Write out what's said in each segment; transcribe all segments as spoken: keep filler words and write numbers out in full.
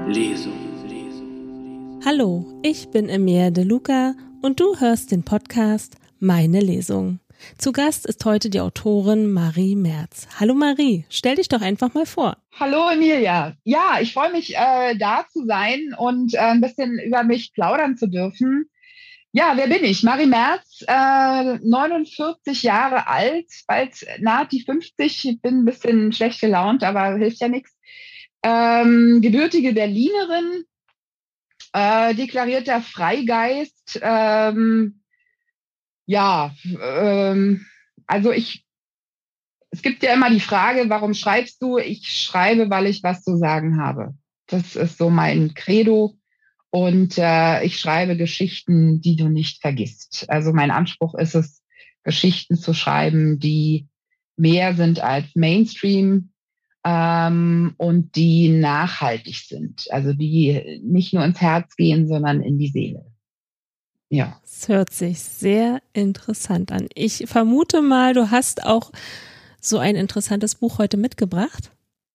Lesung. Hallo, ich bin Emilia De Luca und du hörst den Podcast Meine Lesung. Zu Gast ist heute die Autorin Marie Merz. Hallo Marie, stell dich doch einfach mal vor. Hallo Emilia. Ja, ich freue mich, äh, da zu sein und äh, ein bisschen über mich plaudern zu dürfen. Ja, wer bin ich? Marie Merz, äh, neunundvierzig Jahre alt, bald nahe die fünfzig. Ich bin ein bisschen schlecht gelaunt, aber hilft ja nichts. Ähm, gebürtige Berlinerin, äh, deklarierter Freigeist. Ähm, ja, ähm, also ich, es gibt ja immer die Frage, warum schreibst du? Ich schreibe, weil ich was zu sagen habe. Das ist so mein Credo. Und äh, ich schreibe Geschichten, die du nicht vergisst. Also mein Anspruch ist es, Geschichten zu schreiben, die mehr sind als Mainstream ähm, und die nachhaltig sind. Also die nicht nur ins Herz gehen, sondern in die Seele. Ja. Das hört sich sehr interessant an. Ich vermute mal, du hast auch so ein interessantes Buch heute mitgebracht.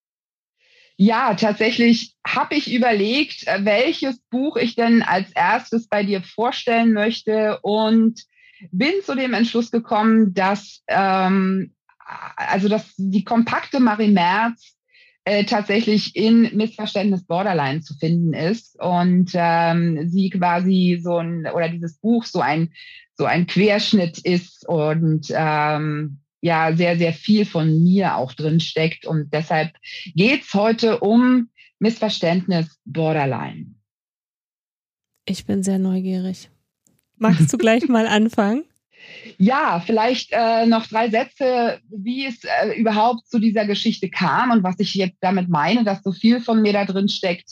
Ja, tatsächlich habe ich überlegt, welches Buch ich denn als erstes bei dir vorstellen möchte und bin zu dem Entschluss gekommen, dass ähm, also dass die kompakte Marie Merz äh, tatsächlich in Missverständnis Borderline zu finden ist und ähm, sie quasi so ein oder dieses Buch so ein so ein Querschnitt ist und ähm, ja sehr, sehr viel von mir auch drin steckt. Und deshalb geht's heute um Missverständnis Borderline. Ich bin sehr neugierig. Magst du gleich mal anfangen? Ja, vielleicht äh, noch drei Sätze, wie es äh, überhaupt zu dieser Geschichte kam und was ich jetzt damit meine, dass so viel von mir da drin steckt.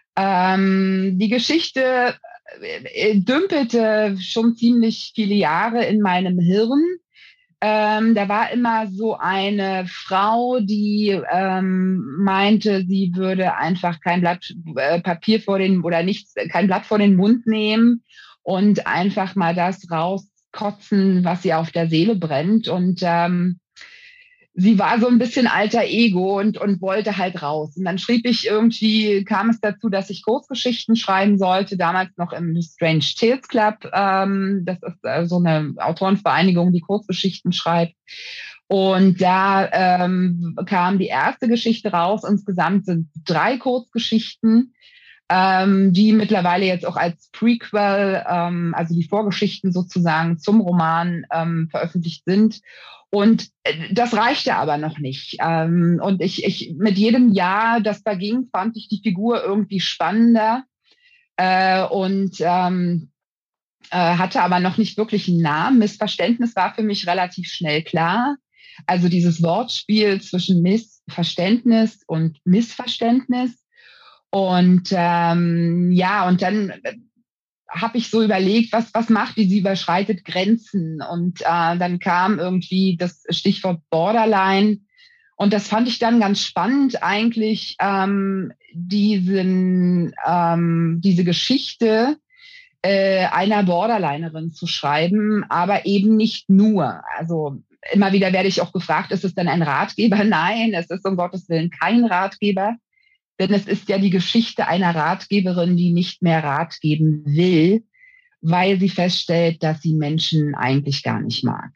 Ähm, die Geschichte äh, dümpelte schon ziemlich viele Jahre in meinem Hirn. Ähm, da war immer so eine Frau, die ähm, meinte, sie würde einfach kein Blatt äh, Papier vor den oder nichts, kein Blatt vor den Mund nehmen und einfach mal das rauskotzen, was ihr auf der Seele brennt. Und ähm, sie war so ein bisschen alter Ego und, und wollte halt raus. Und dann schrieb ich irgendwie, kam es dazu, dass ich Kurzgeschichten schreiben sollte, damals noch im Strange Tales Club. Ähm, das ist äh, so eine Autorenvereinigung, die Kurzgeschichten schreibt. Und da ähm, kam die erste Geschichte raus. Insgesamt sind drei Kurzgeschichten, ähm, die mittlerweile jetzt auch als Prequel, ähm, also die Vorgeschichten sozusagen zum Roman ähm, veröffentlicht sind. Und das reichte aber noch nicht. Ähm, und ich, ich, mit jedem Jahr, das da ging, fand ich die Figur irgendwie spannender äh, und ähm, äh, hatte aber noch nicht wirklich einen Namen. Missverständnis war für mich relativ schnell klar. Also dieses Wortspiel zwischen Missverständnis und Missverständnis. Und ähm, ja, und dann habe ich so überlegt, was, was macht die? Sie überschreitet Grenzen. Und äh, dann kam irgendwie das Stichwort Borderline. Und das fand ich dann ganz spannend, eigentlich ähm, diesen, ähm, diese Geschichte äh, einer Borderlinerin zu schreiben, aber eben nicht nur. Also immer wieder werde ich auch gefragt, ist es denn ein Ratgeber? Nein, es ist um Gottes Willen kein Ratgeber. Denn es ist ja die Geschichte einer Ratgeberin, die nicht mehr Rat geben will, weil sie feststellt, dass sie Menschen eigentlich gar nicht mag.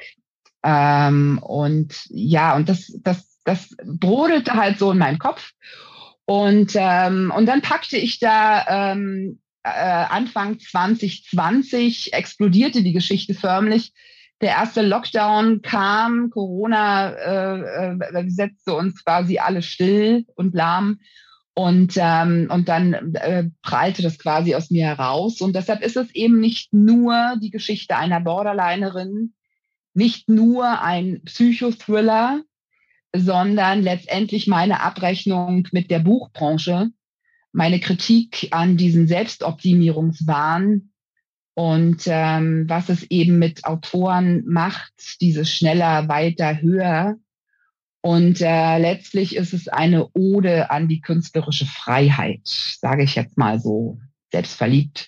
Ähm, und ja, und das, das, das brodelte halt so in meinem Kopf. Und, ähm, und dann packte ich da ähm, äh, Anfang zwanzig zwanzig, explodierte die Geschichte förmlich. Der erste Lockdown kam, Corona äh, äh, setzte uns quasi alle still und lahm. Und, ähm, und dann äh, prallte das quasi aus mir heraus. Und deshalb ist es eben nicht nur die Geschichte einer Borderlinerin, nicht nur ein Psychothriller, sondern letztendlich meine Abrechnung mit der Buchbranche, meine Kritik an diesen Selbstoptimierungswahn und ähm, was es eben mit Autoren macht, dieses schneller, weiter, höher. Und äh, letztlich ist es eine Ode an die künstlerische Freiheit, sage ich jetzt mal so selbstverliebt.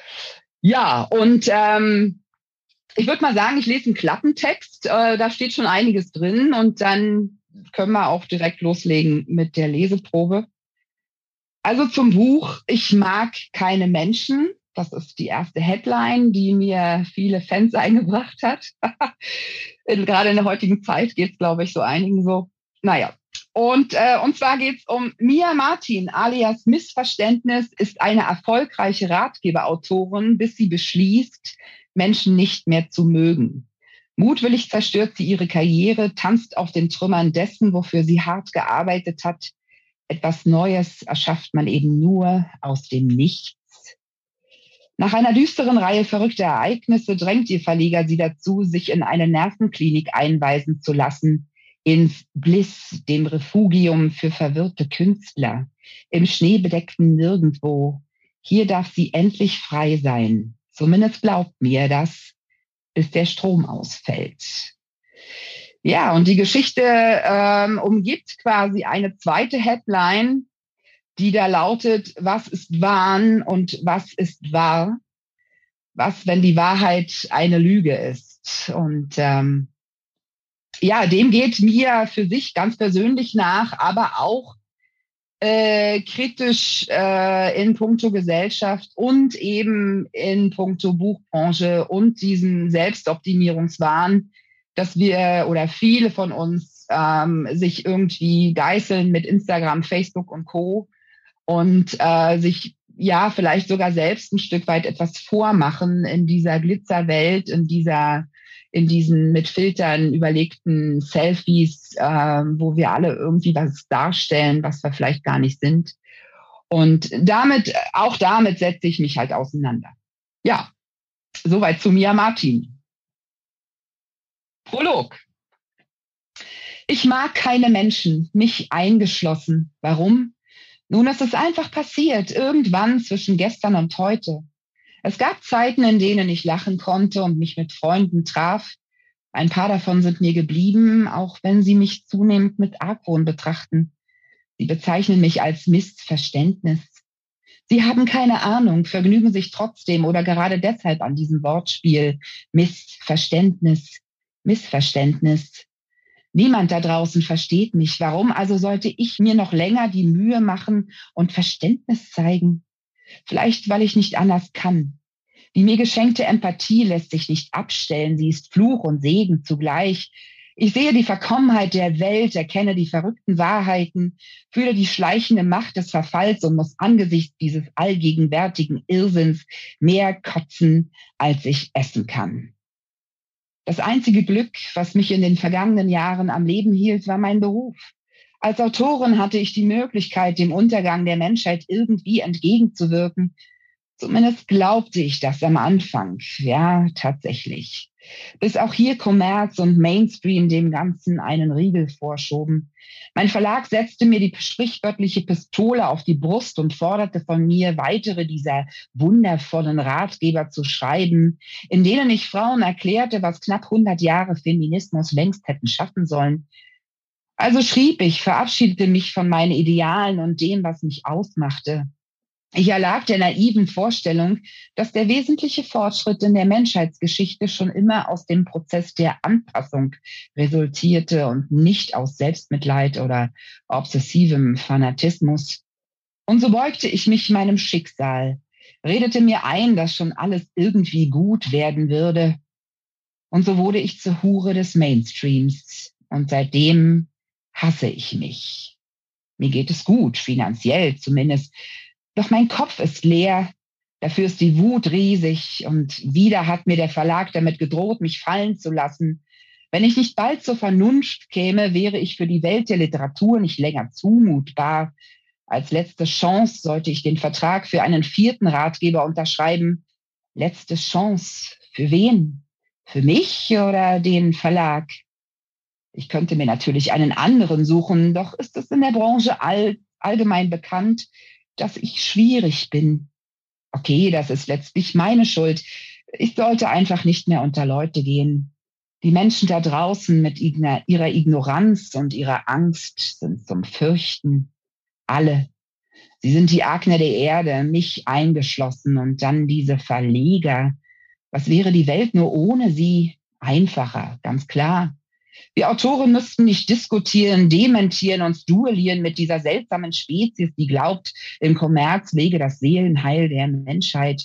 Ja, und ähm, ich würde mal sagen, ich lese einen Klappentext, äh, da steht schon einiges drin und dann können wir auch direkt loslegen mit der Leseprobe. Also zum Buch, ich mag keine Menschen. Das ist die erste Headline, die mir viele Fans eingebracht hat. in, gerade in der heutigen Zeit geht es, glaube ich, so einigen so. Naja. Und, äh, und zwar geht es um Mia Martin, alias Missverständnis, ist eine erfolgreiche Ratgeberautorin, bis sie beschließt, Menschen nicht mehr zu mögen. Mutwillig zerstört sie ihre Karriere, tanzt auf den Trümmern dessen, wofür sie hart gearbeitet hat. Etwas Neues erschafft man eben nur aus dem Nichts. Nach einer düsteren Reihe verrückter Ereignisse drängt ihr Verleger sie dazu, sich in eine Nervenklinik einweisen zu lassen, ins Bliss, dem Refugium für verwirrte Künstler, im schneebedeckten Nirgendwo. Hier darf sie endlich frei sein. Zumindest glaubt mir das, bis der Strom ausfällt. Ja, und die Geschichte ähm, umgibt quasi eine zweite Headline, die da lautet, was ist Wahn und was ist wahr? Was, wenn die Wahrheit eine Lüge ist? Und ähm, ja, dem geht Mia für sich ganz persönlich nach, aber auch äh, kritisch äh, in puncto Gesellschaft und eben in puncto Buchbranche und diesen Selbstoptimierungswahn, dass wir oder viele von uns ähm, sich irgendwie geißeln mit Instagram, Facebook und Co. und äh, sich ja vielleicht sogar selbst ein Stück weit etwas vormachen in dieser Glitzerwelt, in dieser in diesen mit Filtern überlegten Selfies, äh, wo wir alle irgendwie was darstellen, was wir vielleicht gar nicht sind. Und damit, auch damit setze ich mich halt auseinander. Ja, soweit zu Mia Martin. Prolog. Ich mag keine Menschen, mich eingeschlossen. Warum? Nun, es ist einfach passiert, irgendwann zwischen gestern und heute. Es gab Zeiten, in denen ich lachen konnte und mich mit Freunden traf. Ein paar davon sind mir geblieben, auch wenn sie mich zunehmend mit Argwohn betrachten. Sie bezeichnen mich als Missverständnis. Sie haben keine Ahnung, vergnügen sich trotzdem oder gerade deshalb an diesem Wortspiel. Missverständnis, Missverständnis. Niemand da draußen versteht mich. Warum also sollte ich mir noch länger die Mühe machen und Verständnis zeigen? Vielleicht, weil ich nicht anders kann. Die mir geschenkte Empathie lässt sich nicht abstellen. Sie ist Fluch und Segen zugleich. Ich sehe die Verkommenheit der Welt, erkenne die verrückten Wahrheiten, fühle die schleichende Macht des Verfalls und muss angesichts dieses allgegenwärtigen Irrsinns mehr kotzen, als ich essen kann. Das einzige Glück, was mich in den vergangenen Jahren am Leben hielt, war mein Beruf. Als Autorin hatte ich die Möglichkeit, dem Untergang der Menschheit irgendwie entgegenzuwirken. Zumindest glaubte ich das am Anfang. Ja, tatsächlich. Bis auch hier Kommerz und Mainstream dem Ganzen einen Riegel vorschoben. Mein Verlag setzte mir die sprichwörtliche Pistole auf die Brust und forderte von mir, weitere dieser wundervollen Ratgeber zu schreiben, in denen ich Frauen erklärte, was knapp hundert Jahre Feminismus längst hätten schaffen sollen. Also schrieb ich, verabschiedete mich von meinen Idealen und dem, was mich ausmachte. Ich erlag der naiven Vorstellung, dass der wesentliche Fortschritt in der Menschheitsgeschichte schon immer aus dem Prozess der Anpassung resultierte und nicht aus Selbstmitleid oder obsessivem Fanatismus. Und so beugte ich mich meinem Schicksal, redete mir ein, dass schon alles irgendwie gut werden würde. Und so wurde ich zur Hure des Mainstreams. Und seitdem hasse ich mich. Mir geht es gut, finanziell zumindest. Doch mein Kopf ist leer, dafür ist die Wut riesig und wieder hat mir der Verlag damit gedroht, mich fallen zu lassen. Wenn ich nicht bald zur Vernunft käme, wäre ich für die Welt der Literatur nicht länger zumutbar. Als letzte Chance sollte ich den Vertrag für einen vierten Ratgeber unterschreiben. Letzte Chance. Für wen? Für mich oder den Verlag? Ich könnte mir natürlich einen anderen suchen, doch ist es in der Branche all, allgemein bekannt, dass ich schwierig bin. Okay, das ist letztlich meine Schuld. Ich sollte einfach nicht mehr unter Leute gehen. Die Menschen da draußen mit ihrer Ignoranz und ihrer Angst sind zum Fürchten. Alle. Sie sind die Agner der Erde, mich eingeschlossen und dann diese Verleger. Was wäre die Welt nur ohne sie? Einfacher, ganz klar. Wir Autoren müssten nicht diskutieren, dementieren, uns duellieren mit dieser seltsamen Spezies, die glaubt, im Kommerz lege das Seelenheil der Menschheit.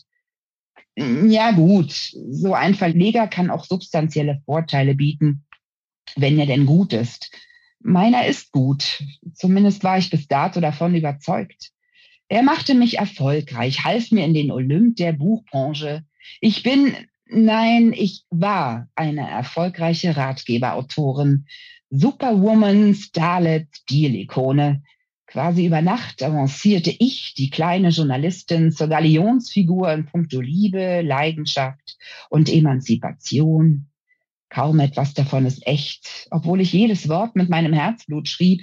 Ja gut, so ein Verleger kann auch substanzielle Vorteile bieten, wenn er denn gut ist. Meiner ist gut, zumindest war ich bis dato davon überzeugt. Er machte mich erfolgreich, half mir in den Olymp der Buchbranche. Ich bin, nein, ich war eine erfolgreiche Ratgeberautorin. Superwoman, Starlet, Deal-Ikone. Quasi über Nacht avancierte ich, die kleine Journalistin, zur Galionsfigur in puncto Liebe, Leidenschaft und Emanzipation. Kaum etwas davon ist echt, obwohl ich jedes Wort mit meinem Herzblut schrieb.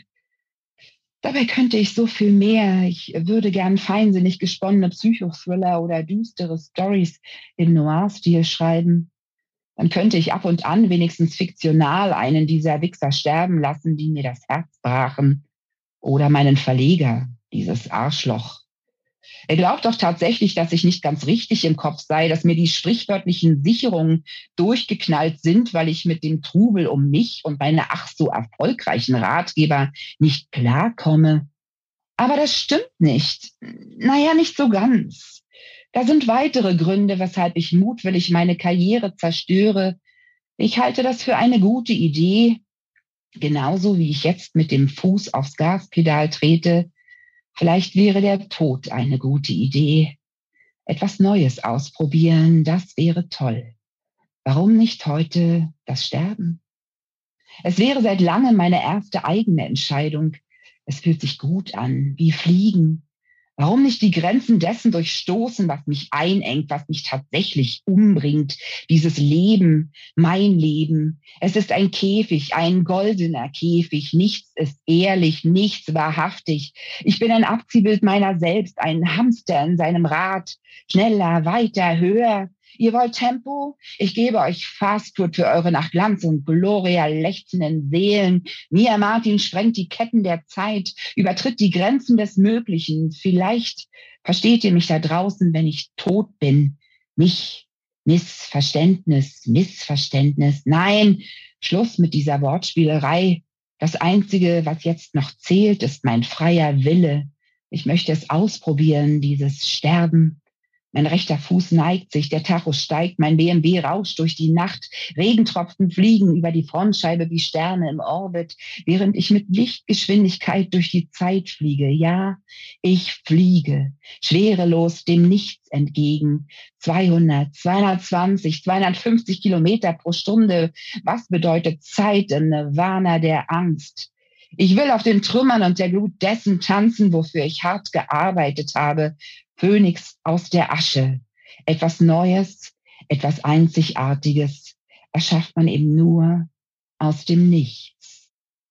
Dabei könnte ich so viel mehr. Ich würde gern feinsinnig gesponnene Psychothriller oder düstere Stories im Noir-Stil schreiben. Dann könnte ich ab und an wenigstens fiktional einen dieser Wichser sterben lassen, die mir das Herz brachen. Oder meinen Verleger, dieses Arschloch. Er glaubt doch tatsächlich, dass ich nicht ganz richtig im Kopf sei, dass mir die sprichwörtlichen Sicherungen durchgeknallt sind, weil ich mit dem Trubel um mich und meine ach so erfolgreichen Ratgeber nicht klarkomme. Aber das stimmt nicht. Naja, nicht so ganz. Da sind weitere Gründe, weshalb ich mutwillig meine Karriere zerstöre. Ich halte das für eine gute Idee, genauso wie ich jetzt mit dem Fuß aufs Gaspedal trete. Vielleicht wäre der Tod eine gute Idee. Etwas Neues ausprobieren, das wäre toll. Warum nicht heute das Sterben? Es wäre seit langem meine erste eigene Entscheidung. Es fühlt sich gut an, wie Fliegen. Warum nicht die Grenzen dessen durchstoßen, was mich einengt, was mich tatsächlich umbringt? Dieses Leben, mein Leben. Es ist ein Käfig, ein goldener Käfig. Nichts ist ehrlich, nichts wahrhaftig. Ich bin ein Abziehbild meiner selbst, ein Hamster in seinem Rad. Schneller, weiter, höher. Ihr wollt Tempo? Ich gebe euch Fastfood für eure nach Glanz und Gloria lechzenden Seelen. Mia Martin sprengt die Ketten der Zeit, übertritt die Grenzen des Möglichen. Vielleicht versteht ihr mich da draußen, wenn ich tot bin. Mich, Missverständnis, Missverständnis. Nein, Schluss mit dieser Wortspielerei. Das Einzige, was jetzt noch zählt, ist mein freier Wille. Ich möchte es ausprobieren, dieses Sterben. Mein rechter Fuß neigt sich, der Tacho steigt, mein B M W rauscht durch die Nacht, Regentropfen fliegen über die Frontscheibe wie Sterne im Orbit, während ich mit Lichtgeschwindigkeit durch die Zeit fliege. Ja, ich fliege, schwerelos dem Nichts entgegen. zweihundert, zweihundertzwanzig, zweihundertfünfzig Kilometer pro Stunde. Was bedeutet Zeit im Nirvana der Angst? Ich will auf den Trümmern und der Glut dessen tanzen, wofür ich hart gearbeitet habe. Phönix aus der Asche. Etwas Neues, etwas Einzigartiges erschafft man eben nur aus dem Nichts.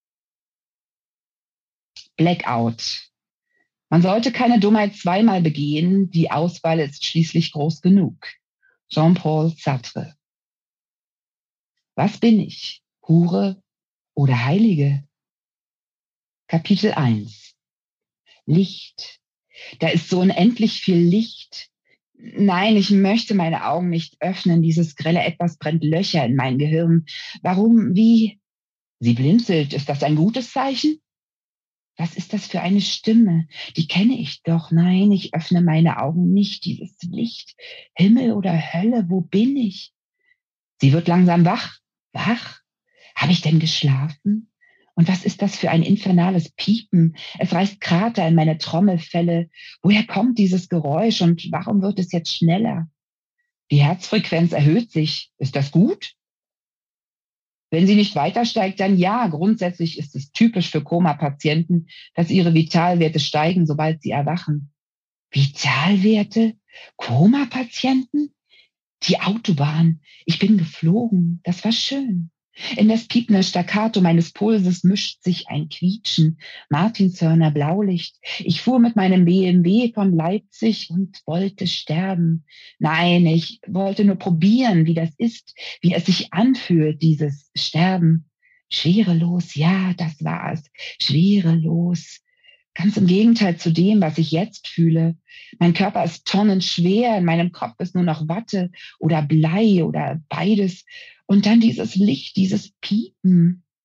Blackout. Man sollte keine Dummheit zweimal begehen, die Auswahl ist schließlich groß genug. Jean-Paul Sartre. Was bin ich? Hure oder Heilige? Kapitel eins. Licht. Da ist so unendlich viel Licht. Nein, ich möchte meine Augen nicht öffnen. Dieses grelle Etwas brennt Löcher in mein Gehirn. Warum? Wie? Sie blinzelt. Ist das ein gutes Zeichen? Was ist das für eine Stimme? Die kenne ich doch. Nein, ich öffne meine Augen nicht. Dieses Licht. Himmel oder Hölle, wo bin ich? Sie wird langsam wach. Wach? Habe ich denn geschlafen? Und was ist das für ein infernales Piepen? Es reißt Krater in meine Trommelfelle. Woher kommt dieses Geräusch und warum wird es jetzt schneller? Die Herzfrequenz erhöht sich. Ist das gut? Wenn sie nicht weiter steigt, dann ja. Grundsätzlich ist es typisch für Koma-Patienten, dass ihre Vitalwerte steigen, sobald sie erwachen. Vitalwerte? Koma-Patienten? Die Autobahn. Ich bin geflogen. Das war schön. In das piepende Staccato meines Pulses mischt sich ein Quietschen, Martinshörner Blaulicht. Ich fuhr mit meinem B M W von Leipzig und wollte sterben. Nein, ich wollte nur probieren, wie das ist, wie es sich anfühlt, dieses Sterben. Schwerelos, ja, das war es. Schwerelos. Ganz im Gegenteil zu dem, was ich jetzt fühle. Mein Körper ist tonnenschwer, in meinem Kopf ist nur noch Watte oder Blei oder beides. Und dann dieses Licht, dieses Piepen.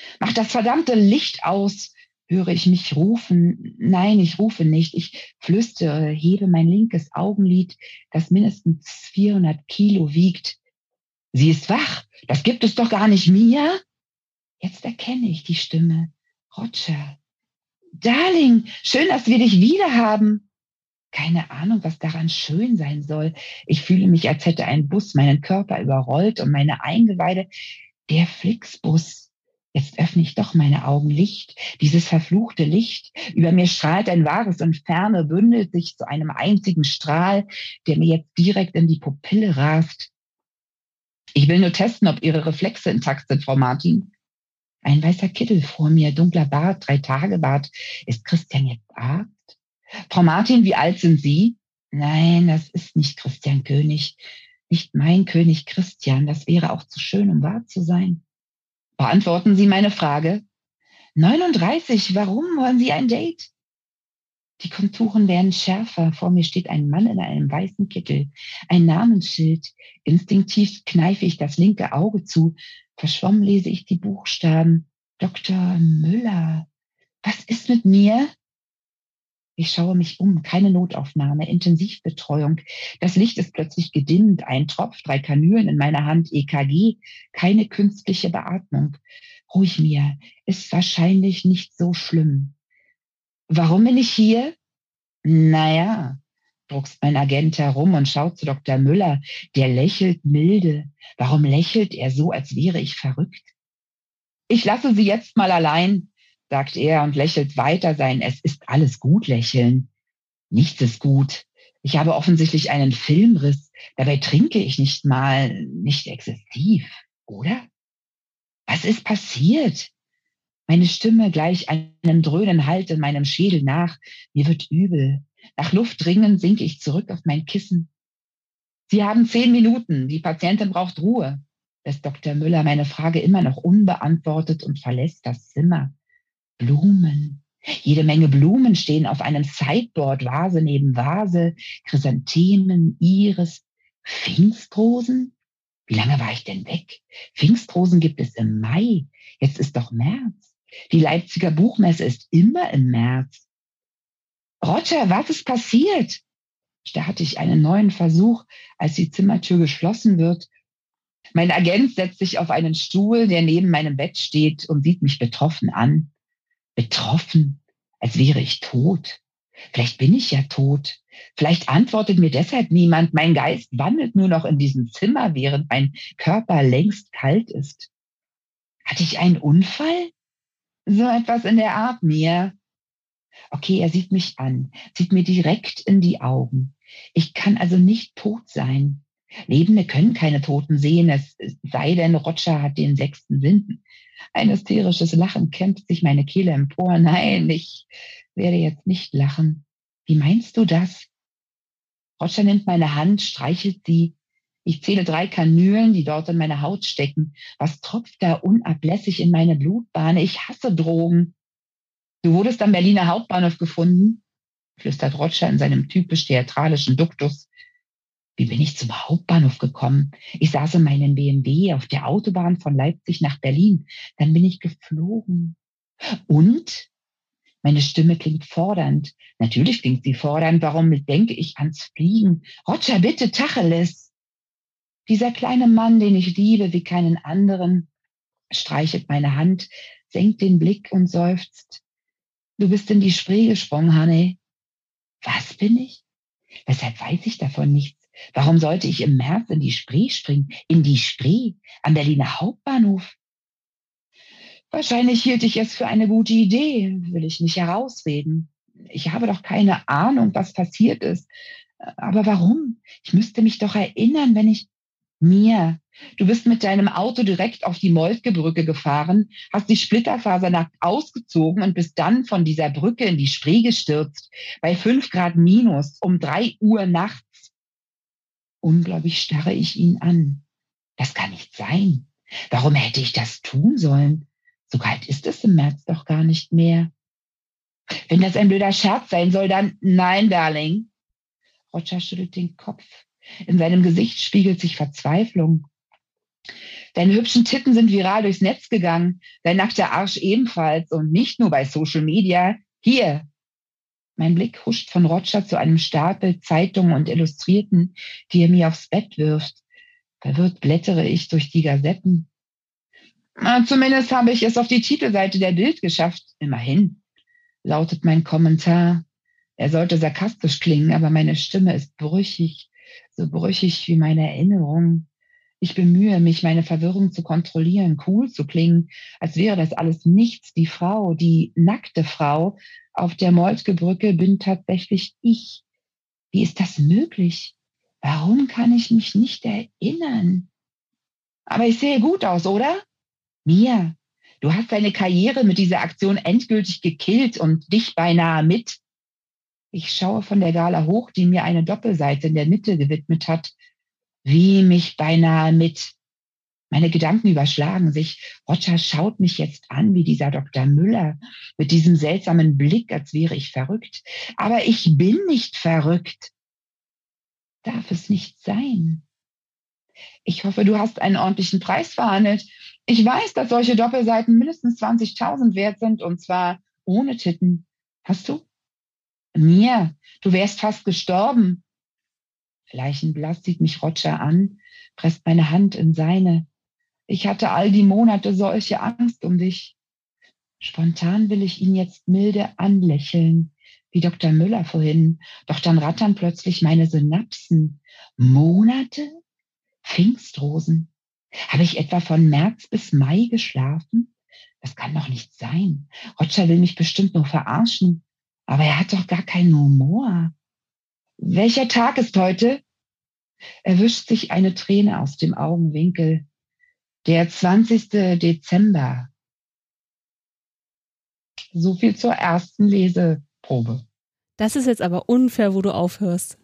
Mach das verdammte Licht aus, höre ich mich rufen. Nein, ich rufe nicht. Ich flüstere, hebe mein linkes Augenlid, das mindestens vierhundert Kilo wiegt. Sie ist wach. Das gibt es doch gar nicht, Mia. Jetzt erkenne ich die Stimme. Roger. Darling, schön, dass wir dich wieder haben. Keine Ahnung, was daran schön sein soll. Ich fühle mich, als hätte ein Bus meinen Körper überrollt und meine Eingeweide. Der Flixbus. Jetzt öffne ich doch meine Augen. Licht, dieses verfluchte Licht. Über mir strahlt ein wahres Inferno, bündelt sich zu einem einzigen Strahl, der mir jetzt direkt in die Pupille rast. Ich will nur testen, ob Ihre Reflexe intakt sind, Frau Martin. Ein weißer Kittel vor mir, dunkler Bart, drei Tage Bart. Ist Christian jetzt Arzt? Frau Martin, wie alt sind Sie? Nein, das ist nicht Christian König. Nicht mein König Christian. Das wäre auch zu schön, um wahr zu sein. Beantworten Sie meine Frage. neununddreißig, warum wollen Sie ein Date? Die Konturen werden schärfer. Vor mir steht ein Mann in einem weißen Kittel. Ein Namensschild. Instinktiv kneife ich das linke Auge zu. Verschwommen lese ich die Buchstaben. Doktor Müller. Was ist mit mir? Ich schaue mich um. Keine Notaufnahme, Intensivbetreuung. Das Licht ist plötzlich gedimmt. Ein Tropf, drei Kanülen in meiner Hand, E K G. Keine künstliche Beatmung. Ruhig, Mia. Ist wahrscheinlich nicht so schlimm. Warum bin ich hier? Naja, druckst mein Agent herum und schaut zu Doktor Müller. Der lächelt milde. Warum lächelt er so, als wäre ich verrückt? Ich lasse Sie jetzt mal allein, sagt er und lächelt weiter sein Es ist alles gut lächeln. Nichts ist gut. Ich habe offensichtlich einen Filmriss. Dabei trinke ich nicht mal, nicht exzessiv, oder? Was ist passiert? Meine Stimme gleich einem Dröhnen hallt in meinem Schädel nach. Mir wird übel. Nach Luft ringend sinke ich zurück auf mein Kissen. Sie haben zehn Minuten. Die Patientin braucht Ruhe. Lässt Doktor Müller meine Frage immer noch unbeantwortet und verlässt das Zimmer. Blumen. Jede Menge Blumen stehen auf einem Sideboard, Vase neben Vase, Chrysanthemen, Iris, Pfingstrosen. Wie lange war ich denn weg? Pfingstrosen gibt es im Mai. Jetzt ist doch März. Die Leipziger Buchmesse ist immer im März. Roger, was ist passiert? Starte ich einen neuen Versuch, als die Zimmertür geschlossen wird. Mein Agent setzt sich auf einen Stuhl, der neben meinem Bett steht, und sieht mich betroffen an. Betroffen, als wäre ich tot. Vielleicht bin ich ja tot. Vielleicht antwortet mir deshalb niemand. Mein Geist wandelt nur noch in diesem Zimmer, während mein Körper längst kalt ist. Hatte ich einen Unfall? So etwas in der Art, Mia. Okay, er sieht mich an, sieht mir direkt in die Augen. Ich kann also nicht tot sein. Lebende können keine Toten sehen, es sei denn, Roger hat den sechsten Sinn. Ein hysterisches Lachen kämpft sich meine Kehle empor. Nein, ich werde jetzt nicht lachen. Wie meinst du das? Roger nimmt meine Hand, streichelt sie. Ich zähle drei Kanülen, die dort in meine Haut stecken. Was tropft da unablässig in meine Blutbahn? Ich hasse Drogen. Du wurdest am Berliner Hauptbahnhof gefunden, flüstert Roger in seinem typisch theatralischen Duktus. Wie bin ich zum Hauptbahnhof gekommen? Ich saß in meinem B M W auf der Autobahn von Leipzig nach Berlin. Dann bin ich geflogen. Und? Meine Stimme klingt fordernd. Natürlich klingt sie fordernd. Warum denke ich ans Fliegen? Roger, bitte, Tacheles. Dieser kleine Mann, den ich liebe wie keinen anderen, streichelt meine Hand, senkt den Blick und seufzt. Du bist in die Spree gesprungen, Honey. Was bin ich? Weshalb weiß ich davon nichts? Warum sollte ich im März in die Spree springen? In die Spree? Am Berliner Hauptbahnhof? Wahrscheinlich hielt ich es für eine gute Idee, will ich nicht herausreden. Ich habe doch keine Ahnung, was passiert ist. Aber warum? Ich müsste mich doch erinnern, wenn ich... Mia, du bist mit deinem Auto direkt auf die Moltke-Brücke gefahren, hast die Splitterfasernackt ausgezogen und bist dann von dieser Brücke in die Spree gestürzt, bei fünf Grad minus, um drei Uhr nachts. Ungläubig starre ich ihn an. Das kann nicht sein. Warum hätte ich das tun sollen? So kalt ist es im März doch gar nicht mehr. Wenn das ein blöder Scherz sein soll, dann nein, Darling. Roger schüttelt den Kopf. In seinem Gesicht spiegelt sich Verzweiflung. Deine hübschen Titten sind viral durchs Netz gegangen, dein nackter Arsch ebenfalls und nicht nur bei Social Media. Hier. Mein Blick huscht von Roger zu einem Stapel Zeitungen und Illustrierten, die er mir aufs Bett wirft. Verwirrt blättere ich durch die Gazetten. Na, zumindest habe ich es auf die Titelseite der Bild geschafft. Immerhin, lautet mein Kommentar. Er sollte sarkastisch klingen, aber meine Stimme ist brüchig, so brüchig wie meine Erinnerung. Ich bemühe mich, meine Verwirrung zu kontrollieren, cool zu klingen, als wäre das alles nichts. Die Frau, die nackte Frau auf der Moltke-Brücke bin tatsächlich ich. Wie ist das möglich? Warum kann ich mich nicht erinnern? Aber ich sehe gut aus, oder? Mia, du hast deine Karriere mit dieser Aktion endgültig gekillt und dich beinahe mit. Ich schaue von der Gala hoch, die mir eine Doppelseite in der Mitte gewidmet hat. Wie mich beinahe mit. Meine Gedanken überschlagen sich. Roger schaut mich jetzt an wie dieser Doktor Müller mit diesem seltsamen Blick, als wäre ich verrückt. Aber ich bin nicht verrückt. Darf es nicht sein. Ich hoffe, du hast einen ordentlichen Preis verhandelt. Ich weiß, dass solche Doppelseiten mindestens zwanzigtausend wert sind und zwar ohne Titten. Hast du? Mir, du wärst fast gestorben. Leichenblass sieht mich Roger an, presst meine Hand in seine. Ich hatte all die Monate solche Angst um dich. Spontan will ich ihn jetzt milde anlächeln, wie Doktor Müller vorhin. Doch dann rattern plötzlich meine Synapsen. Monate? Pfingstrosen? Habe ich etwa von März bis Mai geschlafen? Das kann doch nicht sein. Roger will mich bestimmt nur verarschen. Aber er hat doch gar keinen Humor. Welcher Tag ist heute? Er wischt sich eine Träne aus dem Augenwinkel. Der zwanzigste Dezember. So viel zur ersten Leseprobe. Das ist jetzt aber unfair, wo du aufhörst.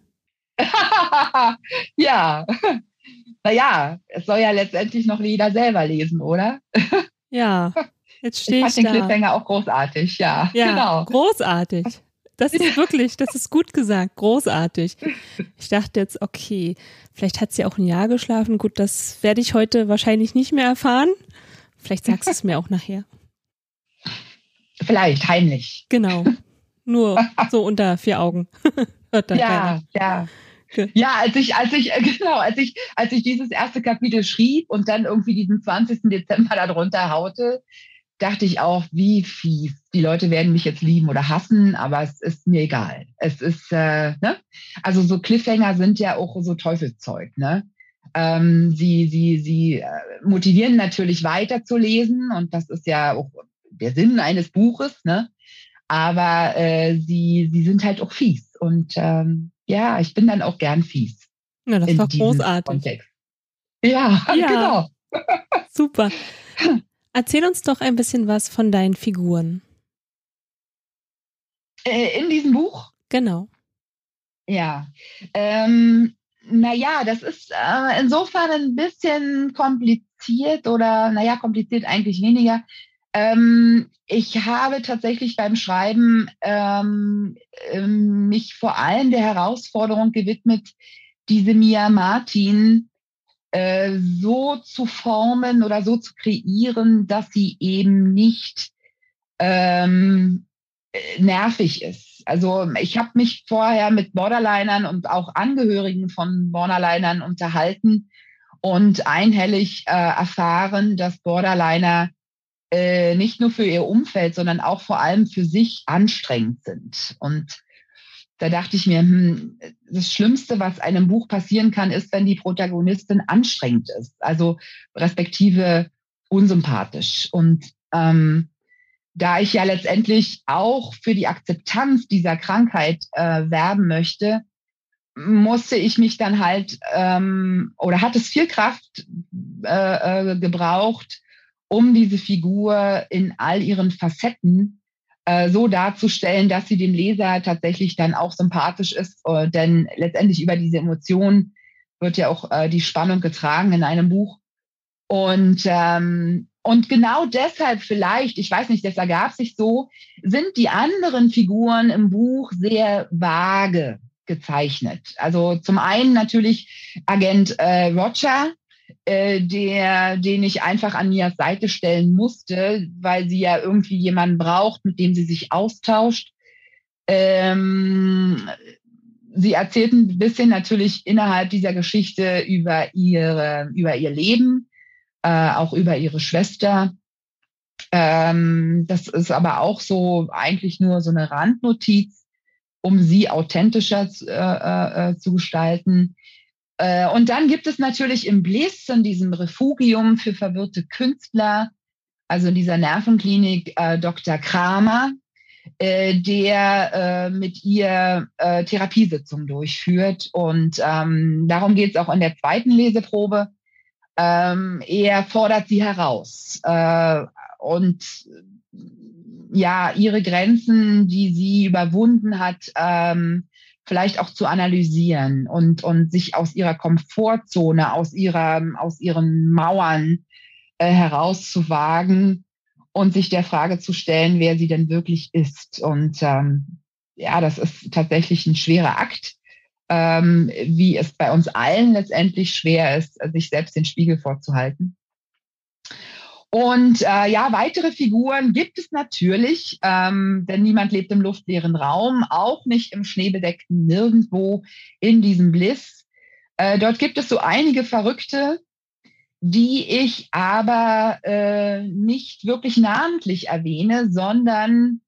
Ja, naja, es soll ja letztendlich noch jeder selber lesen, oder? Ja, jetzt stehe ich, ich fand da. den Cliffhanger auch großartig, ja, ja genau. Großartig. Das ist wirklich, das ist gut gesagt, großartig. Ich dachte jetzt, okay, vielleicht hat sie auch ein Jahr geschlafen. Gut, das werde ich heute wahrscheinlich nicht mehr erfahren. Vielleicht sagst du es mir auch nachher. Vielleicht, heimlich. Genau, nur so unter vier Augen. Hört dann ja, keiner. ja. Ja, als ich, als ich, genau, als ich, als ich dieses erste Kapitel schrieb und dann irgendwie diesen zwanzigsten Dezember da drunter haute, dachte ich auch, wie fies. Die Leute werden mich jetzt lieben oder hassen, aber es ist mir egal. Es ist, äh, ne? Also so Cliffhanger sind ja auch so Teufelszeug, ne? Ähm, sie, sie, sie äh, motivieren natürlich weiterzulesen und das ist ja auch der Sinn eines Buches, ne? Aber äh, sie, sie sind halt auch fies und ähm, ja, ich bin dann auch gern fies. Ja, das in war diesem großartig. Kontext. Ja, Ja. genau. Super. Erzähl uns doch ein bisschen was von deinen Figuren. Äh, in diesem Buch? Genau. Ja. Ähm, naja, das ist äh, insofern ein bisschen kompliziert oder, naja, kompliziert eigentlich weniger. Ähm, ich habe tatsächlich beim Schreiben ähm, ähm, mich vor allem der Herausforderung gewidmet, diese Mia Martin äh, so zu formen oder so zu kreieren, dass sie eben nicht ähm, nervig ist. Also ich habe mich vorher mit Borderlinern und auch Angehörigen von Borderlinern unterhalten und einhellig äh, erfahren, dass Borderliner äh, nicht nur für ihr Umfeld, sondern auch vor allem für sich anstrengend sind. Und da dachte ich mir, hm, das Schlimmste, was einem Buch passieren kann, ist, wenn die Protagonistin anstrengend ist, also respektive unsympathisch. Und ähm, da ich ja letztendlich auch für die Akzeptanz dieser Krankheit äh, werben möchte, musste ich mich dann halt, ähm, oder hat es viel Kraft äh, äh, gebraucht, um diese Figur in all ihren Facetten äh, so darzustellen, dass sie dem Leser tatsächlich dann auch sympathisch ist. Äh, denn letztendlich über diese Emotionen wird ja auch äh, die Spannung getragen in einem Buch. Und, ähm, und genau deshalb vielleicht, ich weiß nicht, das ergab sich so, sind die anderen Figuren im Buch sehr vage gezeichnet. Also zum einen natürlich Agent äh, Roger, äh, der, den ich einfach an Mias Seite stellen musste, weil sie ja irgendwie jemanden braucht, mit dem sie sich austauscht. Ähm, sie erzählt ein bisschen natürlich innerhalb dieser Geschichte über ihre, über ihr Leben, äh, auch über ihre Schwester. Ähm, das ist aber auch so eigentlich nur so eine Randnotiz, um sie authentischer äh, äh, zu gestalten. Äh, und dann gibt es natürlich im Bliss, in diesem Refugium für verwirrte Künstler, also in dieser Nervenklinik, äh, Doktor Kramer, äh, der äh, mit ihr äh, Therapiesitzungen durchführt. Und ähm, darum geht es auch in der zweiten Leseprobe. Ähm, er fordert sie heraus äh, und ja, ihre Grenzen, die sie überwunden hat, ähm, vielleicht auch zu analysieren und, und sich aus ihrer Komfortzone, aus, ihrer, aus ihren Mauern äh, herauszuwagen und sich der Frage zu stellen, wer sie denn wirklich ist. Und ähm, ja, das ist tatsächlich ein schwerer Akt, ähm, wie es bei uns allen letztendlich schwer ist, sich selbst den Spiegel vorzuhalten. Und äh, ja, weitere Figuren gibt es natürlich, ähm, denn niemand lebt im luftleeren Raum, auch nicht im schneebedeckten Nirgendwo in diesem Bliss. Äh, dort gibt es so einige Verrückte, die ich aber äh, nicht wirklich namentlich erwähne, sondern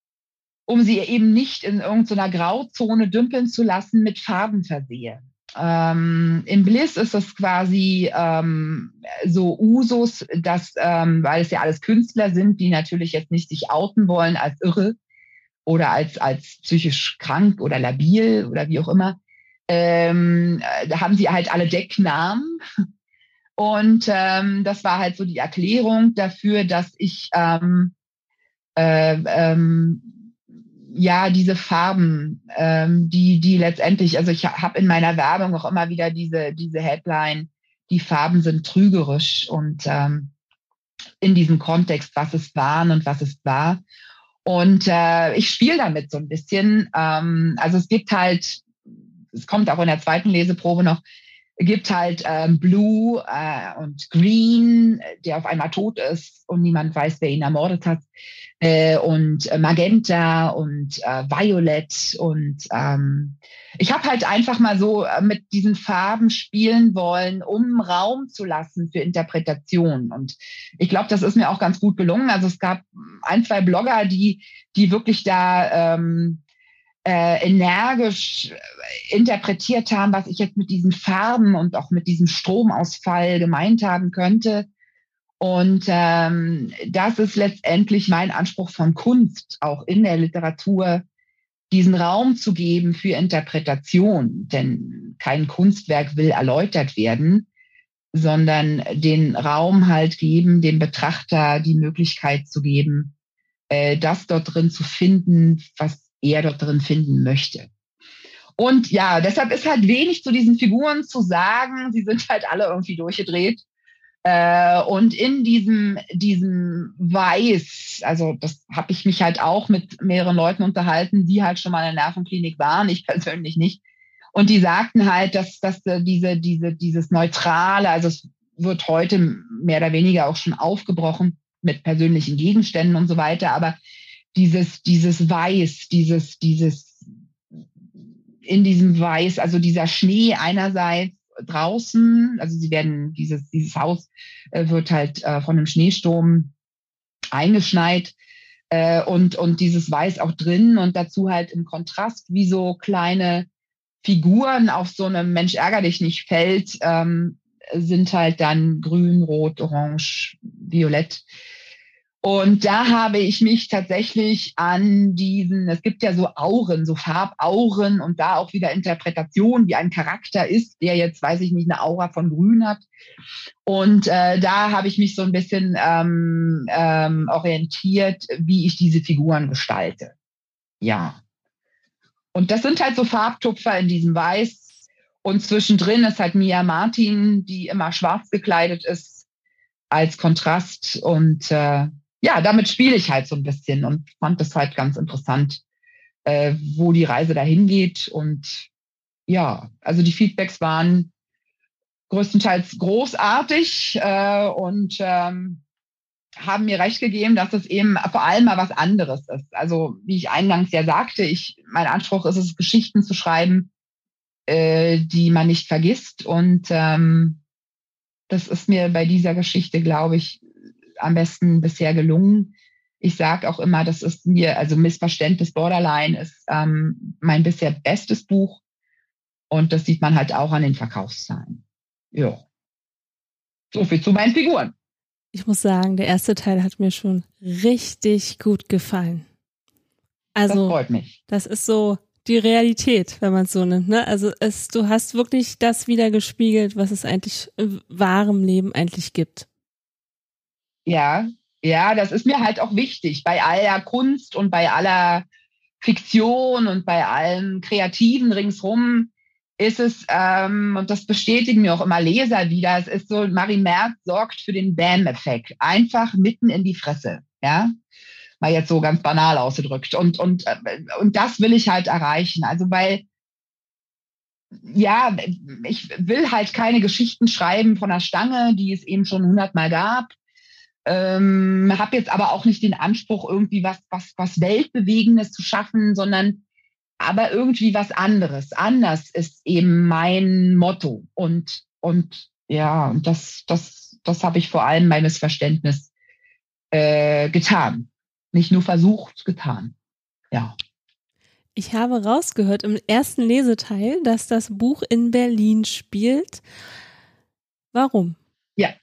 um sie eben nicht in irgendeiner Grauzone dümpeln zu lassen, mit Farben versehe. Ähm, Im Bliss ist es quasi ähm, so Usus, dass, ähm, weil es ja alles Künstler sind, die natürlich jetzt nicht sich outen wollen als irre oder als, als psychisch krank oder labil oder wie auch immer, ähm, da haben sie halt alle Decknamen. Und ähm, das war halt so die Erklärung dafür, dass ich ähm, äh, ähm, ja, diese Farben, ähm, die, die letztendlich, also ich habe in meiner Werbung auch immer wieder diese, diese Headline, die Farben sind trügerisch und ähm, in diesem Kontext, was es waren und was es war. Und äh, ich spiele damit so ein bisschen. Ähm, also es gibt halt, es kommt auch in der zweiten Leseprobe noch, gibt halt ähm, Blue äh, und Green, der auf einmal tot ist und niemand weiß, wer ihn ermordet hat. Äh, und äh, Magenta und äh, Violet. Und ähm, ich habe halt einfach mal so äh, mit diesen Farben spielen wollen, um Raum zu lassen für Interpretation. Und ich glaube, das ist mir auch ganz gut gelungen. Also es gab ein, zwei Blogger, die, die wirklich da ähm, äh, energisch interpretiert haben, was ich jetzt mit diesen Farben und auch mit diesem Stromausfall gemeint haben könnte. Und ähm, das ist letztendlich mein Anspruch von Kunst, auch in der Literatur, diesen Raum zu geben für Interpretation. Denn kein Kunstwerk will erläutert werden, sondern den Raum halt geben, dem Betrachter die Möglichkeit zu geben, äh, das dort drin zu finden, was er dort drin finden möchte. Und ja, deshalb ist halt wenig zu diesen Figuren zu sagen. Sie sind halt alle irgendwie durchgedreht. Äh, und in diesem, diesem Weiß, also das habe ich mich halt auch mit mehreren Leuten unterhalten, die halt schon mal in der Nervenklinik waren, ich persönlich nicht. Und die sagten halt, dass, dass diese, diese, dieses Neutrale, also es wird heute mehr oder weniger auch schon aufgebrochen mit persönlichen Gegenständen und so weiter, aber dieses, dieses Weiß, dieses, dieses in diesem Weiß, also dieser Schnee einerseits draußen, also sie werden, dieses, dieses Haus äh, wird halt äh, von einem Schneesturm eingeschneit äh, und, und dieses Weiß auch drin und dazu halt im Kontrast wie so kleine Figuren auf so einem Mensch ärger dich nicht Feld ähm, sind halt dann grün, rot, orange, violett. Und da habe ich mich tatsächlich an diesen, es gibt ja so Auren, so Farbauren und da auch wieder Interpretation, wie ein Charakter ist, der jetzt, weiß ich nicht, eine Aura von Grün hat. Und äh, da habe ich mich so ein bisschen ähm, ähm, orientiert, wie ich diese Figuren gestalte. Ja. Und das sind halt so Farbtupfer in diesem Weiß. Und zwischendrin ist halt Mia Martin, die immer schwarz gekleidet ist, als Kontrast. Und äh, ja, damit spiele ich halt so ein bisschen und fand das halt ganz interessant, äh, wo die Reise dahin geht. Und ja, also die Feedbacks waren größtenteils großartig äh, und ähm, haben mir recht gegeben, dass es eben vor allem mal was anderes ist. Also wie ich eingangs ja sagte, ich, mein Anspruch ist es, Geschichten zu schreiben, äh, die man nicht vergisst. Und ähm, das ist mir bei dieser Geschichte, glaube ich, am besten bisher gelungen. Ich sage auch immer, das ist mir, also Missverständnis Borderline ist ähm, mein bisher bestes Buch. Und das sieht man halt auch an den Verkaufszahlen. Ja. So viel zu meinen Figuren. Ich muss sagen, der erste Teil hat mir schon richtig gut gefallen. Also, das freut mich. Das ist so die Realität, wenn man es so nimmt. Ne? Also es, du hast wirklich das wieder gespiegelt, was es eigentlich im wahren Leben eigentlich gibt. Ja, ja, das ist mir halt auch wichtig. Bei aller Kunst und bei aller Fiktion und bei allem Kreativen ringsrum ist es, ähm, und das bestätigen mir auch immer Leser wieder, es ist so, Marie Merz sorgt für den Bam-Effekt. Einfach mitten in die Fresse, ja. Mal jetzt so ganz banal ausgedrückt. Und, und, und das will ich halt erreichen. Also, weil, ja, ich will halt keine Geschichten schreiben von der Stange, die es eben schon hundertmal gab. Ähm, habe jetzt aber auch nicht den Anspruch, irgendwie was, was, was Weltbewegendes zu schaffen, sondern aber irgendwie was anderes. Anders ist eben mein Motto. Und, und ja, und das, das, das habe ich vor allem bei Missverständnis äh, getan. Nicht nur versucht, getan. Ja. Ich habe rausgehört im ersten Leseteil, dass das Buch in Berlin spielt. Warum? Ja.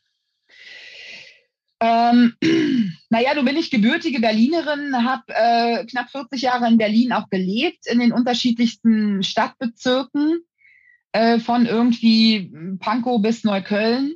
Ähm, naja, nun bin ich gebürtige Berlinerin, habe äh, knapp vierzig Jahre in Berlin auch gelebt, in den unterschiedlichsten Stadtbezirken, äh, von irgendwie Pankow bis Neukölln.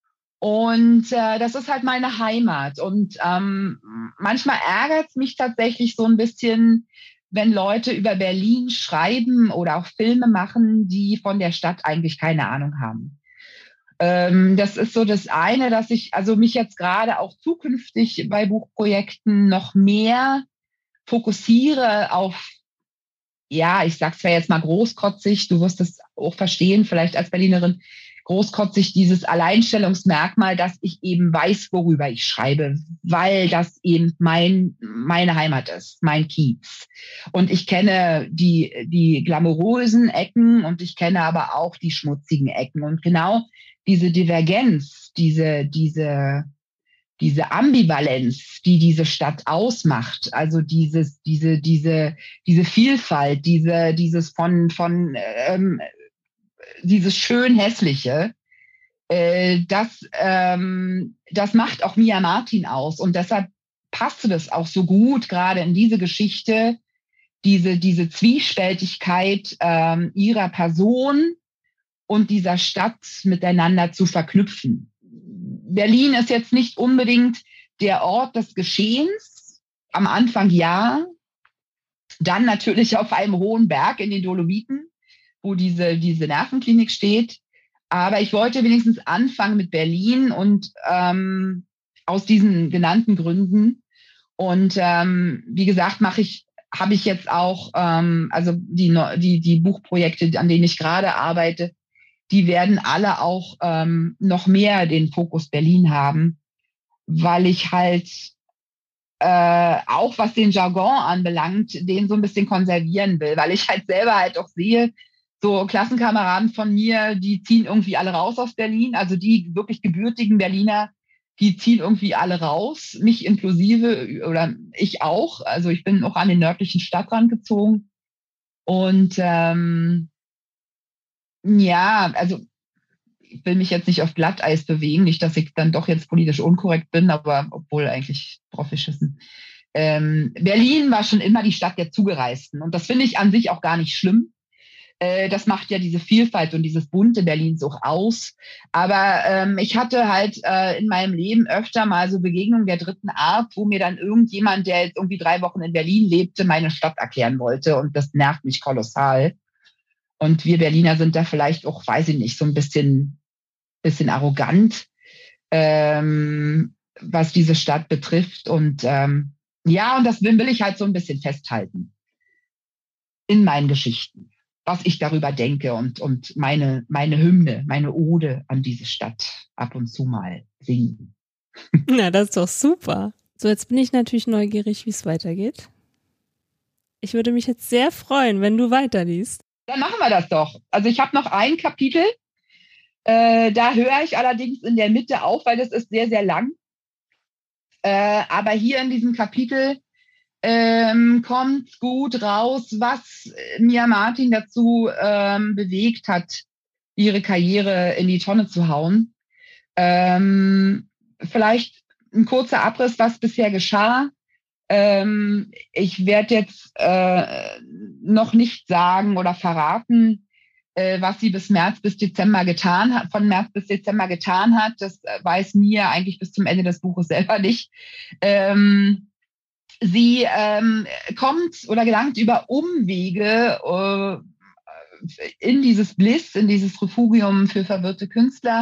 Und äh, das ist halt meine Heimat. Und ähm, manchmal ärgert es mich tatsächlich so ein bisschen, wenn Leute über Berlin schreiben oder auch Filme machen, die von der Stadt eigentlich keine Ahnung haben. Ähm, das ist so das eine, dass ich also mich jetzt gerade auch zukünftig bei Buchprojekten noch mehr fokussiere auf, ja, ich sag's zwar jetzt mal großkotzig, du wirst es auch verstehen, vielleicht als Berlinerin, großkotzig dieses Alleinstellungsmerkmal, dass ich eben weiß, worüber ich schreibe, weil das eben mein, meine Heimat ist, mein Kiez. Und ich kenne die, die glamourösen Ecken und ich kenne aber auch die schmutzigen Ecken. Und genau diese Divergenz, diese, diese, diese Ambivalenz, die diese Stadt ausmacht, also dieses, diese, diese, diese Vielfalt, diese, dieses von, von, ähm, dieses schön hässliche, äh, das, ähm, das macht auch Mia Martin aus und deshalb passte das auch so gut gerade in diese Geschichte, diese, diese Zwiespältigkeit ähm, ihrer Person und dieser Stadt miteinander zu verknüpfen. Berlin ist jetzt nicht unbedingt der Ort des Geschehens. Am Anfang ja, dann natürlich auf einem hohen Berg in den Dolomiten, wo diese, diese Nervenklinik steht. Aber ich wollte wenigstens anfangen mit Berlin und ähm, aus diesen genannten Gründen. Und ähm, wie gesagt, mache ich, habe ich jetzt auch, ähm, also die, die, die Buchprojekte, an denen ich gerade arbeite, die werden alle auch ähm, noch mehr den Fokus Berlin haben, weil ich halt äh, auch was den Jargon anbelangt, den so ein bisschen konservieren will, weil ich halt selber halt auch sehe, so Klassenkameraden von mir, die ziehen irgendwie alle raus aus Berlin, also die wirklich gebürtigen Berliner, die ziehen irgendwie alle raus, mich inklusive oder ich auch, also ich bin auch an den nördlichen Stadtrand gezogen und ähm, ja, also ich will mich jetzt nicht auf Glatteis bewegen, nicht, dass ich dann doch jetzt politisch unkorrekt bin, aber obwohl eigentlich drauf geschissen. Ähm, Berlin war schon immer die Stadt der Zugereisten und das finde ich an sich auch gar nicht schlimm. Äh, das macht ja diese Vielfalt und dieses bunte Berlins auch aus. Aber ähm, ich hatte halt äh, in meinem Leben öfter mal so Begegnungen der dritten Art, wo mir dann irgendjemand, der jetzt irgendwie drei Wochen in Berlin lebte, meine Stadt erklären wollte und das nervt mich kolossal. Und wir Berliner sind da vielleicht auch, weiß ich nicht, so ein bisschen bisschen arrogant, ähm, was diese Stadt betrifft. Und ähm, ja, und das will, will ich halt so ein bisschen festhalten in meinen Geschichten. was ich darüber denke und, und meine, meine Hymne, meine Ode an diese Stadt ab und zu mal singen. Na, das ist doch super. So, jetzt bin ich natürlich neugierig, wie es weitergeht. Ich würde mich jetzt sehr freuen, wenn du weiterliest. Dann machen wir das doch. Also ich habe noch ein Kapitel. Äh, da höre ich allerdings in der Mitte auf, weil das ist sehr, sehr lang. Äh, aber hier in diesem Kapitel ähm, kommt gut raus, was Mia Martin dazu ähm, bewegt hat, ihre Karriere in die Tonne zu hauen. Ähm, vielleicht ein kurzer Abriss, was bisher geschah. Ähm, ich werde jetzt äh, noch nicht sagen oder verraten, äh, was sie bis März bis Dezember getan hat, von März bis Dezember getan hat. Das weiß Mia eigentlich bis zum Ende des Buches selber nicht. Ähm, sie ähm, kommt oder gelangt über Umwege äh, in dieses Bliss, in dieses Refugium für verwirrte Künstler.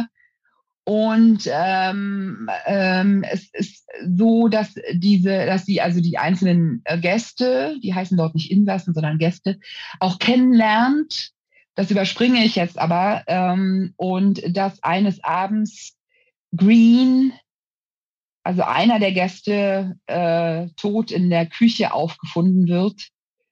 Und ähm, ähm, es ist so, dass diese, dass sie also die einzelnen äh, Gäste, die heißen dort nicht Insassen, sondern Gäste, auch kennenlernt. Das überspringe ich jetzt aber. Ähm, und dass eines Abends Green, also einer der Gäste, äh, tot in der Küche aufgefunden wird.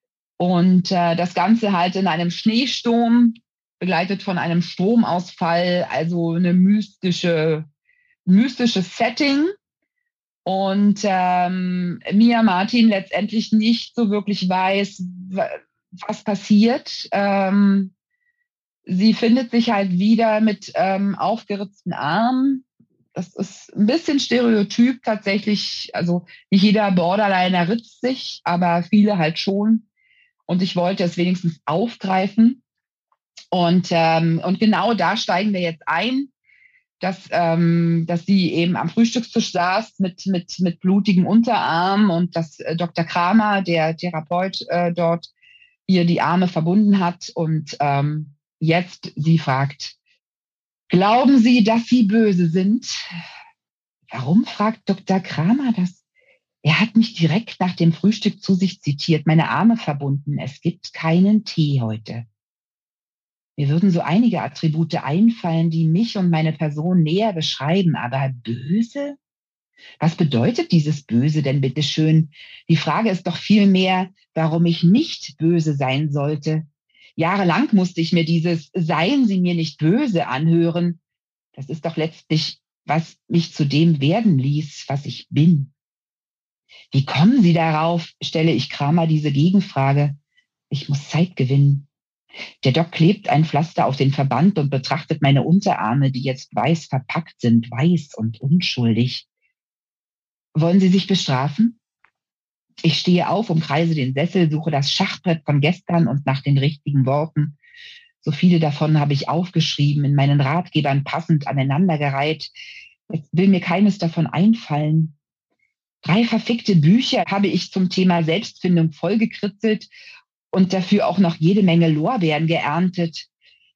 Und äh, das Ganze halt in einem Schneesturm, begleitet von einem Stromausfall, also eine mystische, mystisches Setting. Und ähm, Mia Martin letztendlich nicht so wirklich weiß, was passiert. Ähm, sie findet sich halt wieder mit ähm, aufgeritzten Armen. Das ist ein bisschen stereotyp tatsächlich. Also nicht jeder Borderliner ritzt sich, aber viele halt schon. Und ich wollte es wenigstens aufgreifen. Und, ähm, und genau da steigen wir jetzt ein, dass, ähm, dass sie eben am Frühstückstisch saß mit, mit, mit blutigen Unterarmen und dass äh, Doktor Kramer, der Therapeut äh, dort, ihr die Arme verbunden hat. Und ähm, jetzt sie fragt, glauben Sie, dass Sie böse sind? Warum fragt Doktor Kramer das? Er hat mich direkt nach dem Frühstück zu sich zitiert, meine Arme verbunden. Es gibt keinen Tee heute. Mir würden so einige Attribute einfallen, die mich und meine Person näher beschreiben, aber böse? Was bedeutet dieses Böse denn bitteschön? Die Frage ist doch vielmehr, warum ich nicht böse sein sollte. Jahrelang musste ich mir dieses Seien Sie mir nicht böse anhören. Das ist doch letztlich, was mich zu dem werden ließ, was ich bin. Wie kommen Sie darauf? Stelle ich Kramer diese Gegenfrage. Ich muss Zeit gewinnen. Der Doc klebt ein Pflaster auf den Verband und betrachtet meine Unterarme, die jetzt weiß verpackt sind, weiß und unschuldig. Wollen Sie sich bestrafen? Ich stehe auf, umkreise den Sessel, suche das Schachbrett von gestern und nach den richtigen Worten. So viele davon habe ich aufgeschrieben, in meinen Ratgebern passend aneinandergereiht. Jetzt will mir keines davon einfallen. Drei verfickte Bücher habe ich zum Thema Selbstfindung vollgekritzelt und dafür auch noch jede Menge Lorbeeren geerntet.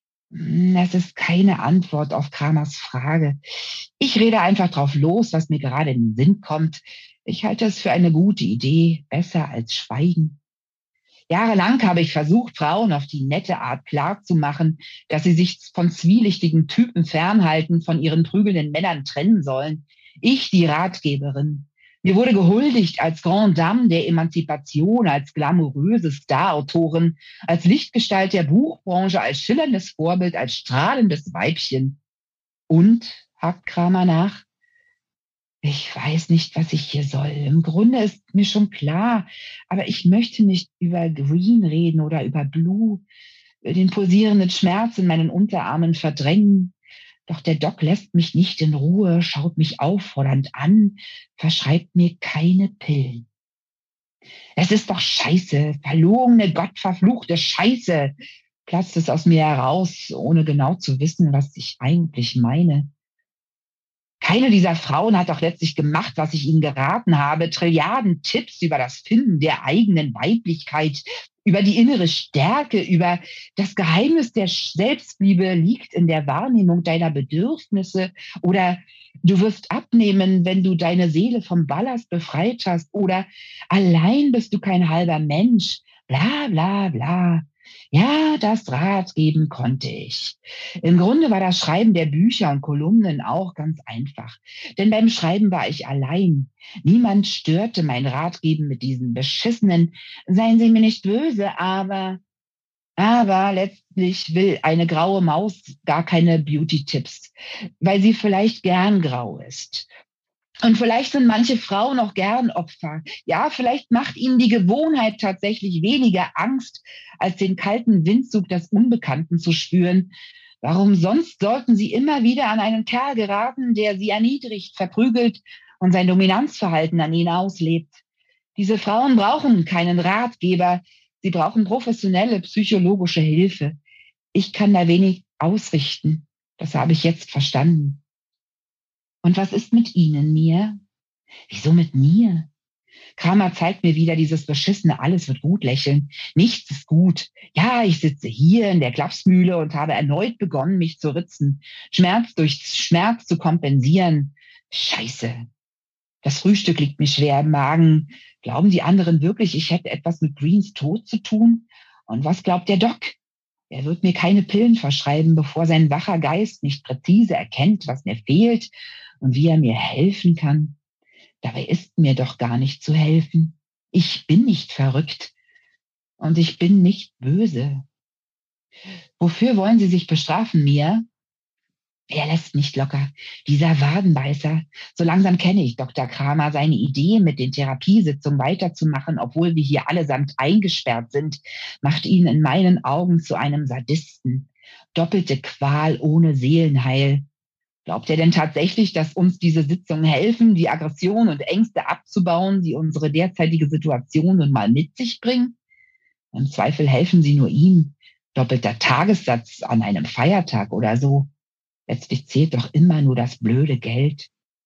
Das ist keine Antwort auf Kramers Frage. Ich rede einfach drauf los, was mir gerade in den Sinn kommt. Ich halte es für eine gute Idee, besser als Schweigen. Jahrelang habe ich versucht, Frauen auf die nette Art klarzumachen, dass sie sich von zwielichtigen Typen fernhalten, von ihren prügelnden Männern trennen sollen. Ich, die Ratgeberin. Mir wurde gehuldigt als Grande Dame der Emanzipation, als glamouröse Star-Autorin, als Lichtgestalt der Buchbranche, als schillerndes Vorbild, als strahlendes Weibchen. Und, hakt Kramer nach, ich weiß nicht, was ich hier soll. Im Grunde ist mir schon klar, aber ich möchte nicht über Green reden oder über Blue, den pulsierenden Schmerz in meinen Unterarmen verdrängen. Doch der Doc lässt mich nicht in Ruhe, schaut mich auffordernd an, verschreibt mir keine Pillen. Es ist doch scheiße, verlogene, gottverfluchte Scheiße, platzt es aus mir heraus, ohne genau zu wissen, was ich eigentlich meine. Keine dieser Frauen hat doch letztlich gemacht, was ich ihnen geraten habe. Trilliarden Tipps über das Finden der eigenen Weiblichkeit, über die innere Stärke, über das Geheimnis der Selbstliebe liegt in der Wahrnehmung deiner Bedürfnisse oder du wirst abnehmen, wenn du deine Seele vom Ballast befreit hast oder allein bist du kein halber Mensch, bla bla bla. Ja, das Rat geben konnte ich. Im Grunde war das Schreiben der Bücher und Kolumnen auch ganz einfach. Denn beim Schreiben war ich allein. Niemand störte mein Ratgeben mit diesen beschissenen, seien Sie mir nicht böse, aber, aber letztlich will eine graue Maus gar keine Beauty-Tipps, weil sie vielleicht gern grau ist. Und vielleicht sind manche Frauen auch gern Opfer. Ja, vielleicht macht ihnen die Gewohnheit tatsächlich weniger Angst, als den kalten Windzug des Unbekannten zu spüren. Warum sonst sollten sie immer wieder an einen Kerl geraten, der sie erniedrigt, verprügelt und sein Dominanzverhalten an ihnen auslebt? Diese Frauen brauchen keinen Ratgeber. Sie brauchen professionelle psychologische Hilfe. Ich kann da wenig ausrichten. Das habe ich jetzt verstanden. Und was ist mit Ihnen, Mia? Wieso mit mir? Kramer zeigt mir wieder dieses beschissene Alles wird gut lächeln. Nichts ist gut. Ja, ich sitze hier in der Klapsmühle und habe erneut begonnen, mich zu ritzen. Schmerz durch Schmerz zu kompensieren. Scheiße. Das Frühstück liegt mir schwer im Magen. Glauben die anderen wirklich, ich hätte etwas mit Greens Tod zu tun? Und was glaubt der Doc? Er wird mir keine Pillen verschreiben, bevor sein wacher Geist nicht präzise erkennt, was mir fehlt und wie er mir helfen kann. Dabei ist mir doch gar nicht zu helfen. Ich bin nicht verrückt und ich bin nicht böse. Wofür wollen Sie sich bestrafen, Mia? Er lässt nicht locker, dieser Wadenbeißer. So langsam kenne ich Doktor Kramer, seine Idee, mit den Therapiesitzungen weiterzumachen, obwohl wir hier allesamt eingesperrt sind, macht ihn in meinen Augen zu einem Sadisten. Doppelte Qual ohne Seelenheil. Glaubt er denn tatsächlich, dass uns diese Sitzungen helfen, die Aggression und Ängste abzubauen, die unsere derzeitige Situation nun mal mit sich bringen? Im Zweifel helfen sie nur ihm. Doppelter Tagessatz an einem Feiertag oder so. Letztlich zählt doch immer nur das blöde Geld.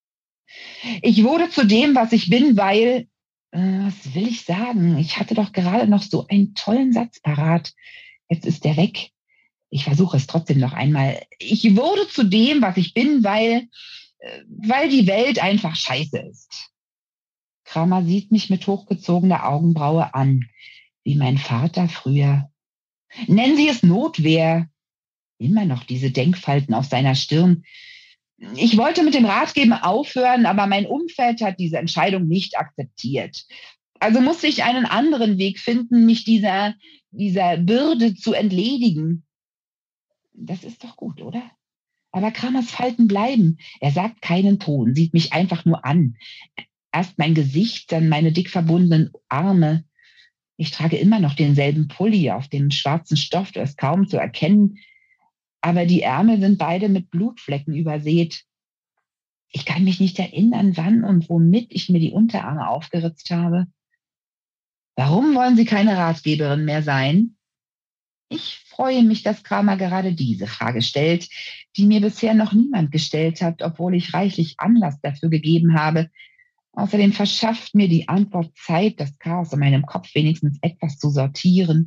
Ich wurde zu dem, was ich bin, weil, äh, was will ich sagen? Ich hatte doch gerade noch so einen tollen Satz parat. Jetzt ist der weg. Ich versuche es trotzdem noch einmal. Ich wurde zu dem, was ich bin, weil, äh, weil die Welt einfach scheiße ist. Kramer sieht mich mit hochgezogener Augenbraue an, wie mein Vater früher. Nennen Sie es Notwehr. Immer noch diese Denkfalten auf seiner Stirn. Ich wollte mit dem Ratgeben aufhören, aber mein Umfeld hat diese Entscheidung nicht akzeptiert. Also musste ich einen anderen Weg finden, mich dieser, dieser Bürde zu entledigen. Das ist doch gut, oder? Aber Kramers Falten bleiben. Er sagt keinen Ton, sieht mich einfach nur an. Erst mein Gesicht, dann meine dick verbundenen Arme. Ich trage immer noch denselben Pulli auf dem schwarzen Stoff, der ist kaum zu erkennen. Aber die Ärmel sind beide mit Blutflecken übersät. Ich kann mich nicht erinnern, wann und womit ich mir die Unterarme aufgeritzt habe. Warum wollen Sie keine Ratgeberin mehr sein? Ich freue mich, dass Kramer gerade diese Frage stellt, die mir bisher noch niemand gestellt hat, obwohl ich reichlich Anlass dafür gegeben habe. Außerdem verschafft mir die Antwort Zeit, das Chaos in meinem Kopf wenigstens etwas zu sortieren.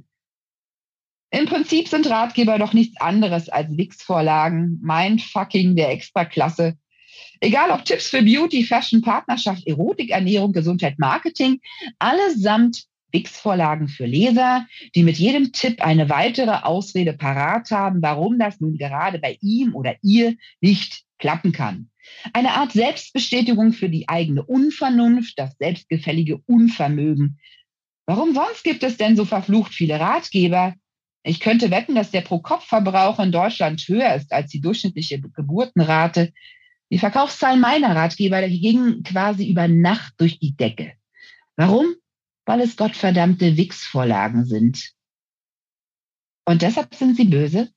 Im Prinzip sind Ratgeber doch nichts anderes als Wix-Vorlagen, Mindfucking der Extraklasse. Egal ob Tipps für Beauty, Fashion, Partnerschaft, Erotik, Ernährung, Gesundheit, Marketing, allesamt Wix-Vorlagen für Leser, die mit jedem Tipp eine weitere Ausrede parat haben, warum das nun gerade bei ihm oder ihr nicht klappen kann. Eine Art Selbstbestätigung für die eigene Unvernunft, das selbstgefällige Unvermögen. Warum sonst gibt es denn so verflucht viele Ratgeber? Ich könnte wetten, dass der Pro-Kopf-Verbrauch in Deutschland höher ist als die durchschnittliche Geburtenrate. Die Verkaufszahlen meiner Ratgeber gingen quasi über Nacht durch die Decke. Warum? Weil es gottverdammte Wix-Vorlagen sind. Und deshalb sind sie böse?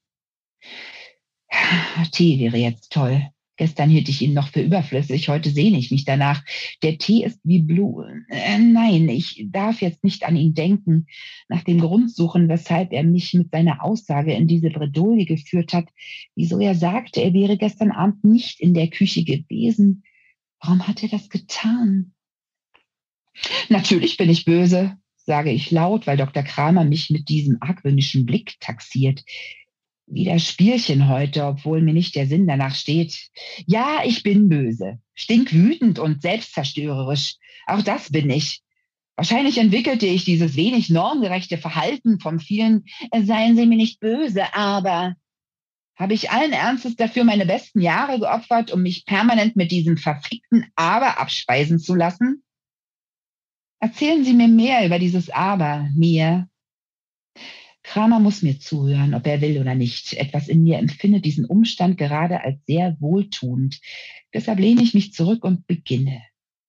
Tee wäre jetzt toll. Gestern hielt ich ihn noch für überflüssig, heute sehne ich mich danach. Der Tee ist wie Blut. Äh, nein, ich darf jetzt nicht an ihn denken. Nach dem Grund suchen, weshalb er mich mit seiner Aussage in diese Bredouille geführt hat. Wieso er sagte, er wäre gestern Abend nicht in der Küche gewesen. Warum hat er das getan? Natürlich bin ich böse, sage ich laut, weil Doktor Kramer mich mit diesem argwöhnischen Blick taxiert. Wieder Spielchen heute, obwohl mir nicht der Sinn danach steht. Ja, ich bin böse, stinkwütend und selbstzerstörerisch. Auch das bin ich. Wahrscheinlich entwickelte ich dieses wenig normgerechte Verhalten vom vielen, äh, seien Sie mir nicht böse, aber habe ich allen Ernstes dafür meine besten Jahre geopfert, um mich permanent mit diesem verfickten Aber abspeisen zu lassen? Erzählen Sie mir mehr über dieses Aber, Mia. Kramer muss mir zuhören, ob er will oder nicht. Etwas in mir empfindet diesen Umstand gerade als sehr wohltuend. Deshalb lehne ich mich zurück und beginne.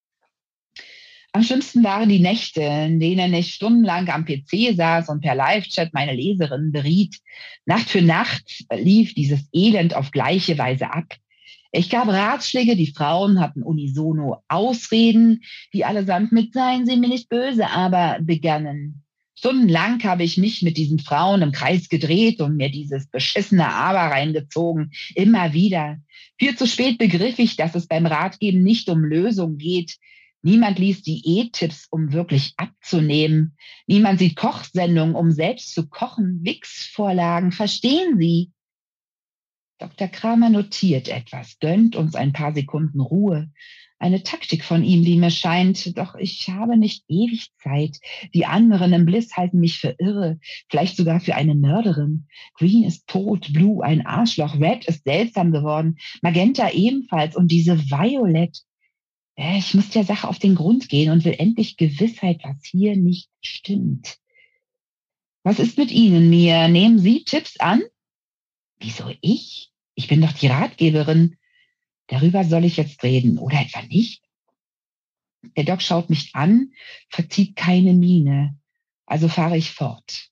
Am schlimmsten waren die Nächte, in denen ich stundenlang am P C saß und per Live-Chat meine Leserinnen beriet. Nacht für Nacht lief dieses Elend auf gleiche Weise ab. Ich gab Ratschläge, die Frauen hatten unisono Ausreden, die allesamt mit "Seien Sie mir nicht böse, aber" begannen. Stundenlang habe ich mich mit diesen Frauen im Kreis gedreht und mir dieses beschissene Aber reingezogen. Immer wieder. Viel zu spät begriff ich, dass es beim Ratgeben nicht um Lösung geht. Niemand liest Diättipps, um wirklich abzunehmen. Niemand sieht Kochsendungen, um selbst zu kochen. Wix-Vorlagen, verstehen Sie? Doktor Kramer notiert etwas, gönnt uns ein paar Sekunden Ruhe. Eine Taktik von ihm, wie mir scheint, doch ich habe nicht ewig Zeit. Die anderen im Bliss halten mich für irre, vielleicht sogar für eine Mörderin. Green ist tot, Blue ein Arschloch, Red ist seltsam geworden, Magenta ebenfalls und diese Violet. Äh, Ich muss der Sache auf den Grund gehen und will endlich Gewissheit, was hier nicht stimmt. Was ist mit Ihnen, Mia? Nehmen Sie Tipps an? Wieso ich? Ich bin doch die Ratgeberin. Darüber soll ich jetzt reden, oder etwa nicht? Der Doc schaut mich an, verzieht keine Miene. Also fahre ich fort.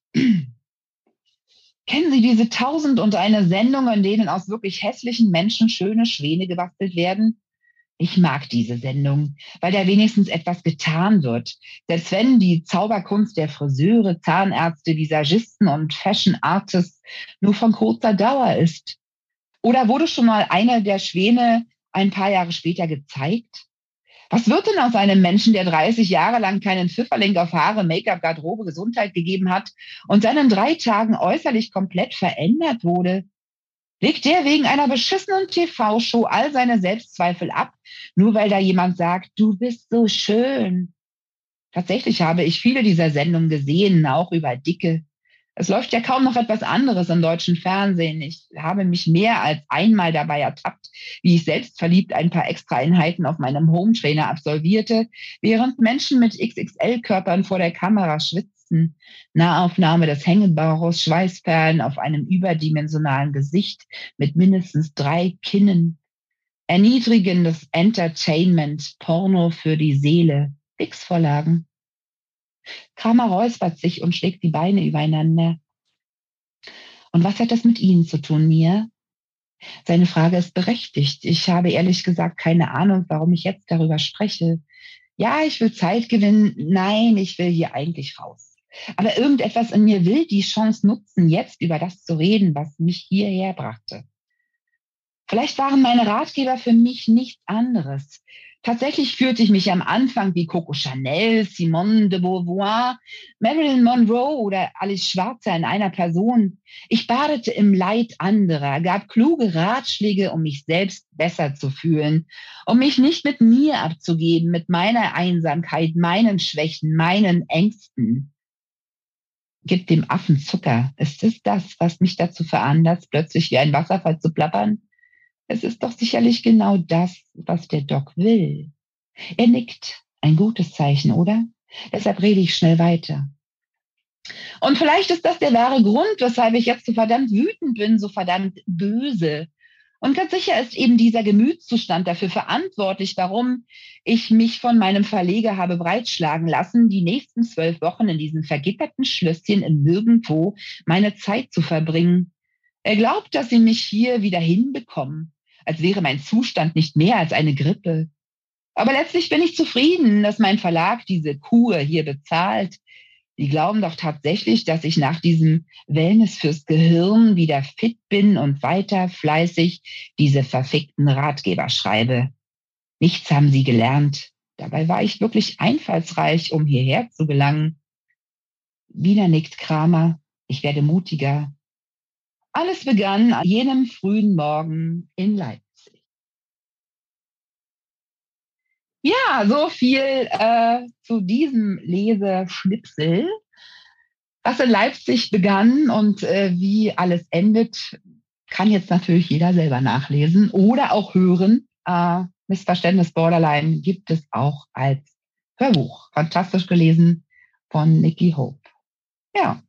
Kennen Sie diese tausend und eine Sendungen, in denen aus wirklich hässlichen Menschen schöne Schwäne gebastelt werden? Ich mag diese Sendung, weil da wenigstens etwas getan wird. Selbst wenn die Zauberkunst der Friseure, Zahnärzte, Visagisten und Fashion Artists nur von kurzer Dauer ist. Oder wurde schon mal einer der Schwäne ein paar Jahre später gezeigt? Was wird denn aus einem Menschen, der dreißig Jahre lang keinen Pfifferling auf Haare, Make-up, Garderobe, Gesundheit gegeben hat und seinen drei Tagen äußerlich komplett verändert wurde? Legt der wegen einer beschissenen T V-Show all seine Selbstzweifel ab, nur weil da jemand sagt, du bist so schön? Tatsächlich habe ich viele dieser Sendungen gesehen, auch über Dicke. Es läuft ja kaum noch etwas anderes im deutschen Fernsehen. Ich habe mich mehr als einmal dabei ertappt, wie ich selbstverliebt ein paar Extraeinheiten auf meinem Hometrainer absolvierte, während Menschen mit X X L-Körpern vor der Kamera schwitzten. Nahaufnahme des Hängebauchs, Schweißperlen auf einem überdimensionalen Gesicht mit mindestens drei Kinnen. Erniedrigendes Entertainment, Porno für die Seele, Wix-Vorlagen. Kramer räuspert sich und schlägt die Beine übereinander. Und was hat das mit Ihnen zu tun, Mia? Seine Frage ist berechtigt. Ich habe ehrlich gesagt keine Ahnung, warum ich jetzt darüber spreche. Ja, ich will Zeit gewinnen. Nein, ich will hier eigentlich raus. Aber irgendetwas in mir will die Chance nutzen, jetzt über das zu reden, was mich hierher brachte. Vielleicht waren meine Ratgeber für mich nichts anderes. Tatsächlich fühlte ich mich am Anfang wie Coco Chanel, Simone de Beauvoir, Marilyn Monroe oder Alice Schwarzer in einer Person. Ich badete im Leid anderer, gab kluge Ratschläge, um mich selbst besser zu fühlen, um mich nicht mit mir abzugeben, mit meiner Einsamkeit, meinen Schwächen, meinen Ängsten. Gib dem Affen Zucker. Ist es das, was mich dazu veranlasst, plötzlich wie ein Wasserfall zu plappern? Es ist doch sicherlich genau das, was der Doc will. Er nickt. Ein gutes Zeichen, oder? Deshalb rede ich schnell weiter. Und vielleicht ist das der wahre Grund, weshalb ich jetzt so verdammt wütend bin, so verdammt böse. Und ganz sicher ist eben dieser Gemütszustand dafür verantwortlich, warum ich mich von meinem Verleger habe breitschlagen lassen, die nächsten zwölf Wochen in diesem vergitterten Schlösschen im Nirgendwo meine Zeit zu verbringen. Er glaubt, dass sie mich hier wieder hinbekommen, als wäre mein Zustand nicht mehr als eine Grippe. Aber letztlich bin ich zufrieden, dass mein Verlag diese Kur hier bezahlt. Die glauben doch tatsächlich, dass ich nach diesem Wellness fürs Gehirn wieder fit bin und weiter fleißig diese verfickten Ratgeber schreibe. Nichts haben sie gelernt. Dabei war ich wirklich einfallsreich, um hierher zu gelangen. Wieder nickt Kramer. Ich werde mutiger. Alles begann an jenem frühen Morgen in Leipzig. Ja, so viel äh, zu diesem Leseschnipsel, was in Leipzig begann und äh, wie alles endet, kann jetzt natürlich jeder selber nachlesen oder auch hören. Äh, Missverständnis Borderline gibt es auch als Hörbuch. Fantastisch gelesen von Nikki Hope. Ja.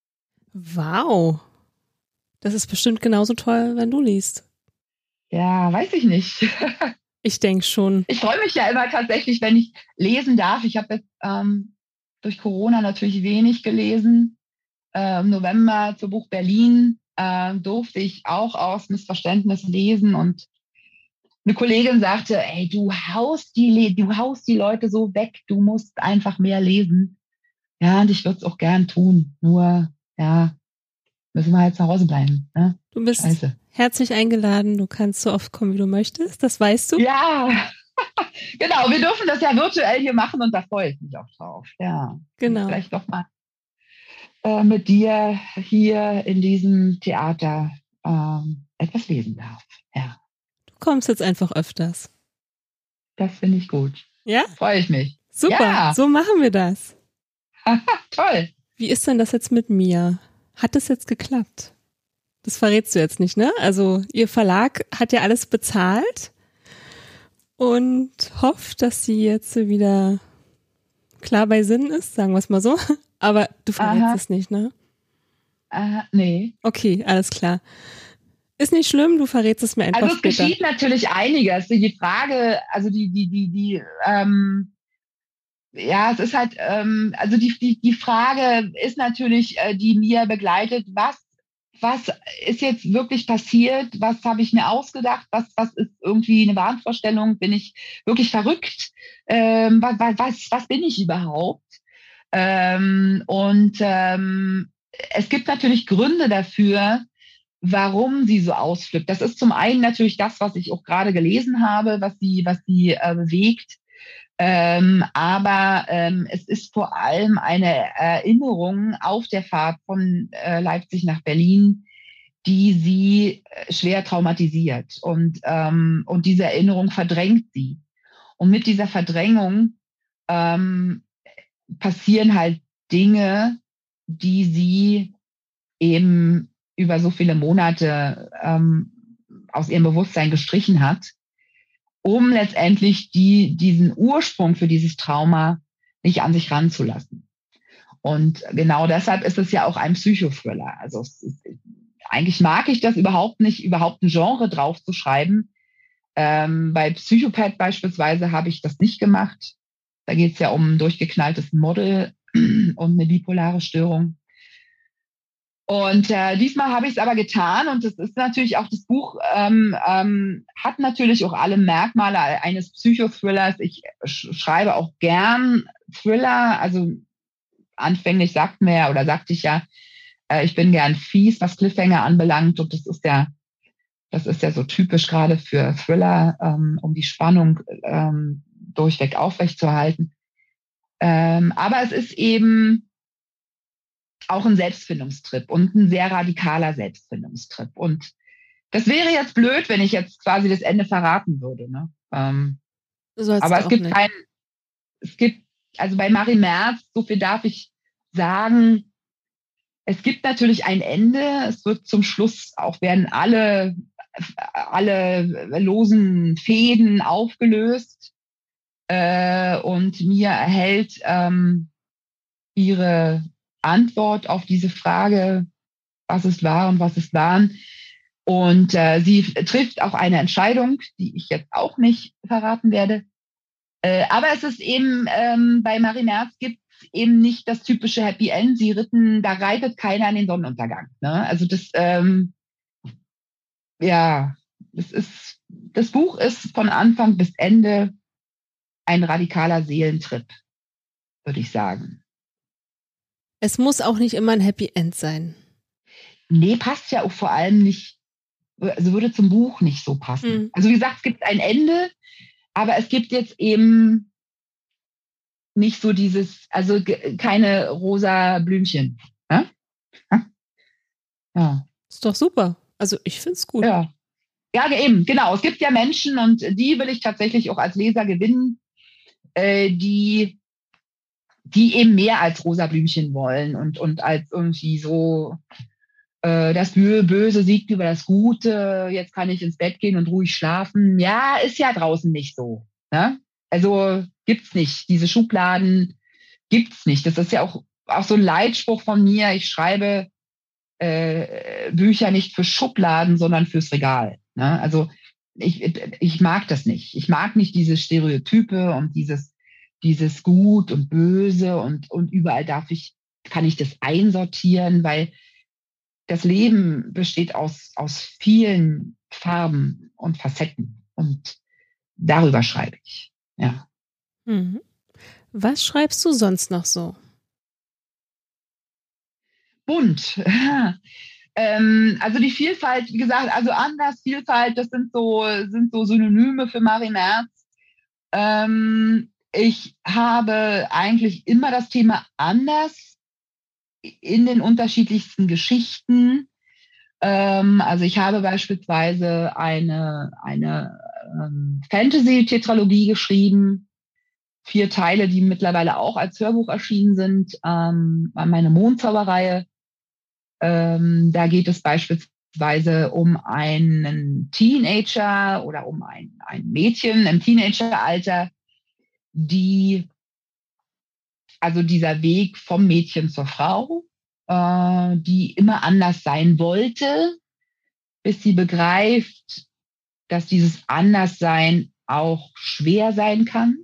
Wow. Das ist bestimmt genauso toll, wenn du liest. Ja, weiß ich nicht. Ich denke schon. Ich freue mich ja immer tatsächlich, wenn ich lesen darf. Ich habe jetzt ähm, durch Corona natürlich wenig gelesen. Äh, Im November zu Buch Berlin äh, durfte ich auch aus Missverständnis lesen und eine Kollegin sagte, ey, du haust die, du haust die Leute so weg, du musst einfach mehr lesen. Ja, und ich würde es auch gern tun. Nur, ja, müssen wir halt zu Hause bleiben. Ne? Du bist Scheiße. herzlich eingeladen. Du kannst so oft kommen, wie du möchtest. Das weißt du. Ja, genau. Wir dürfen das ja virtuell hier machen und da freue ich mich auch drauf. Ja, Genau. Vielleicht doch mal äh, mit dir hier in diesem Theater ähm, etwas lesen darf. Ja. Du kommst jetzt einfach öfters. Das finde ich gut. Ja? Freue ich mich. Super, Ja. so machen wir das. Toll. Wie ist denn das jetzt mit Mia? Hat es jetzt geklappt? Das verrätst du jetzt nicht, ne? Also ihr Verlag hat ja alles bezahlt und hofft, dass sie jetzt wieder klar bei Sinnen ist, sagen wir es mal so. Aber du verrätst Aha. es nicht, ne? Aha, nee. Okay, alles klar. Ist nicht schlimm, du verrätst es mir einfach Also es später. geschieht natürlich einiges. Die Frage, also die, die, die, die, ähm, ja, es ist halt, ähm, also die, die, die Frage ist natürlich, äh, die mir begleitet, was, was ist jetzt wirklich passiert? Was habe ich mir ausgedacht? Was, was ist irgendwie eine Wahnvorstellung? Bin ich wirklich verrückt? Ähm, was, was, was bin ich überhaupt? Ähm, und ähm, es gibt natürlich Gründe dafür, warum sie so ausflippt. Das ist zum einen natürlich das, was ich auch gerade gelesen habe, was sie, was sie äh, bewegt. Ähm, aber ähm, es ist vor allem eine Erinnerung auf der Fahrt von äh, Leipzig nach Berlin, die sie äh, schwer traumatisiert. Und, ähm, und diese Erinnerung verdrängt sie. Und mit dieser Verdrängung ähm, passieren halt Dinge, die sie eben über so viele Monate ähm, aus ihrem Bewusstsein gestrichen hat, um letztendlich die, diesen Ursprung für dieses Trauma nicht an sich ranzulassen. Und genau deshalb ist es ja auch ein Psychothriller. Also es ist, eigentlich mag ich das überhaupt nicht, überhaupt ein Genre drauf zu schreiben. Ähm, bei Psychopath beispielsweise habe ich das nicht gemacht. Da geht es ja um ein durchgeknalltes Model und eine bipolare Störung. Und äh, diesmal habe ich es aber getan und das ist natürlich auch, das Buch ähm, ähm, hat natürlich auch alle Merkmale eines Psychothrillers. Ich sch schreibe auch gern Thriller, also anfänglich sagt mir oder sagte ich ja, äh, ich bin gern fies, was Cliffhanger anbelangt und das ist ja, das ist ja so typisch gerade für Thriller, ähm, um die Spannung ähm, durchweg aufrechtzuerhalten. Ähm, aber es ist eben auch ein Selbstfindungstrip und ein sehr radikaler Selbstfindungstrip. Und das wäre jetzt blöd, wenn ich jetzt quasi das Ende verraten würde. Ne? Ähm, aber es gibt kein, es gibt, also bei Marie Merz, so viel darf ich sagen, es gibt natürlich ein Ende. Es wird zum Schluss auch werden alle, alle losen Fäden aufgelöst äh, und mir erhält ähm, ihre Antwort auf diese Frage, was es war und was es waren. Und äh, sie trifft auch eine Entscheidung, die ich jetzt auch nicht verraten werde. Äh, aber es ist eben, ähm, bei Marie Merz gibt es eben nicht das typische Happy End. Sie ritten, da reitet keiner an den Sonnenuntergang. Ne? Also das, ähm, ja, das ist, das Buch ist von Anfang bis Ende ein radikaler Seelentrip, würde ich sagen. Es muss auch nicht immer ein Happy End sein. Nee, passt ja auch vor allem nicht, also würde zum Buch nicht so passen. Hm. Also wie gesagt, es gibt ein Ende, aber es gibt jetzt eben nicht so dieses, also keine rosa Blümchen. Ja? Ja. Ist doch super. Also ich finde es gut. Ja. Ja, eben, genau. Es gibt ja Menschen und die will ich tatsächlich auch als Leser gewinnen. äh, die, die eben mehr als rosa Blümchen wollen und, und als irgendwie so, äh, das Böse siegt über das Gute, jetzt kann ich ins Bett gehen und ruhig schlafen. Ja, ist ja draußen nicht so. Ne? Also gibt's nicht. Diese Schubladen gibt's nicht. Das ist ja auch, auch so ein Leitspruch von mir. Ich schreibe äh, Bücher nicht für Schubladen, sondern fürs Regal. Ne? Also ich, ich mag das nicht. Ich mag nicht diese Stereotype und dieses, dieses Gut und Böse und, und überall darf ich, kann ich das einsortieren, weil das Leben besteht aus, aus vielen Farben und Facetten und darüber schreibe ich. Ja. Mhm. Was schreibst du sonst noch so? Bunt. ähm, also die Vielfalt, wie gesagt, also anders, Vielfalt, das sind so, sind so Synonyme für Marie Merz. Ähm, ich habe eigentlich immer das Thema anders in den unterschiedlichsten Geschichten. Ähm, also ich habe beispielsweise eine, eine ähm, Fantasy-Tetralogie geschrieben, vier Teile, die mittlerweile auch als Hörbuch erschienen sind, ähm, meine Mondzauberreihe. Ähm, da geht es beispielsweise um einen Teenager oder um ein, ein Mädchen im Teenageralter, die, also dieser Weg vom Mädchen zur Frau, äh, die immer anders sein wollte, bis sie begreift, dass dieses Anderssein auch schwer sein kann.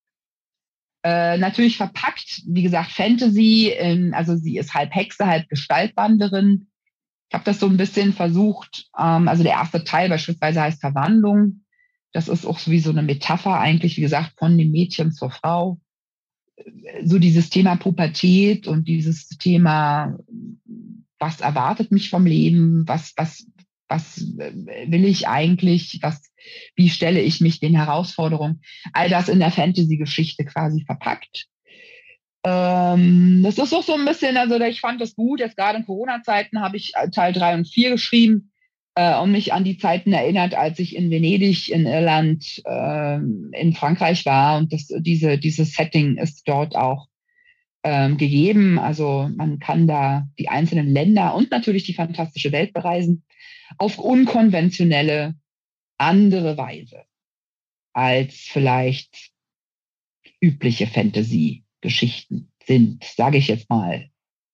Äh, natürlich verpackt, wie gesagt, Fantasy, in, also sie ist halb Hexe, halb Gestaltwanderin. Ich habe das so ein bisschen versucht, ähm, also der erste Teil beispielsweise heißt Verwandlung. Das ist auch so wie so eine Metapher eigentlich, wie gesagt, von dem Mädchen zur Frau. So dieses Thema Pubertät und dieses Thema, was erwartet mich vom Leben, was, was, was will ich eigentlich, was, wie stelle ich mich den Herausforderungen, all das in der Fantasy-Geschichte quasi verpackt. Ähm, das ist auch so ein bisschen, also ich fand das gut, jetzt gerade in Corona-Zeiten habe ich Teil drei und vier geschrieben äh, und mich an die Zeiten erinnert, als ich in Venedig, in Irland, äh, in Frankreich war und das, diese, dieses Setting ist dort auch ähm, gegeben. Also man kann da die einzelnen Länder und natürlich die fantastische Welt bereisen auf unkonventionelle, andere Weise als vielleicht übliche Fantasy-Geschichten sind, sage ich jetzt mal.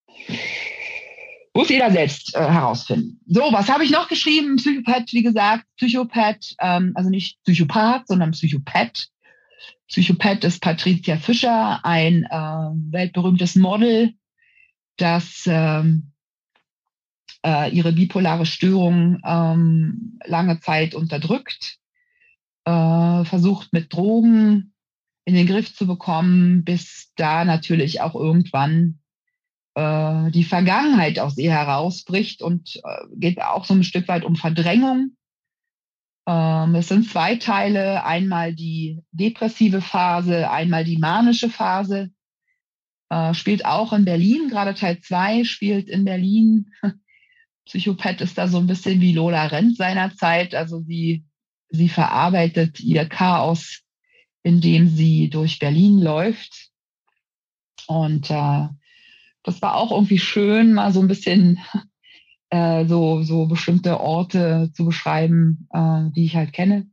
Muss jeder selbst äh, herausfinden. So, was habe ich noch geschrieben? Psychopath, wie gesagt, Psychopath, ähm, also nicht Psychopath, sondern Psychopath. Psychopath ist Patricia Fischer, ein äh, weltberühmtes Model, das ähm, äh, ihre bipolare Störung ähm, lange Zeit unterdrückt, äh, versucht mit Drogen in den Griff zu bekommen, bis da natürlich auch irgendwann äh, die Vergangenheit aus ihr herausbricht und äh, geht auch so ein Stück weit um Verdrängung. Ähm, es sind zwei Teile, einmal die depressive Phase, einmal die manische Phase. Äh, spielt auch in Berlin, gerade Teil zwei spielt in Berlin. Psychopath ist da so ein bisschen wie Lola Rent seinerzeit. Also sie, sie verarbeitet ihr Chaos, indem sie durch Berlin läuft. Und äh, das war auch irgendwie schön, mal so ein bisschen äh, so, so bestimmte Orte zu beschreiben, äh, die ich halt kenne.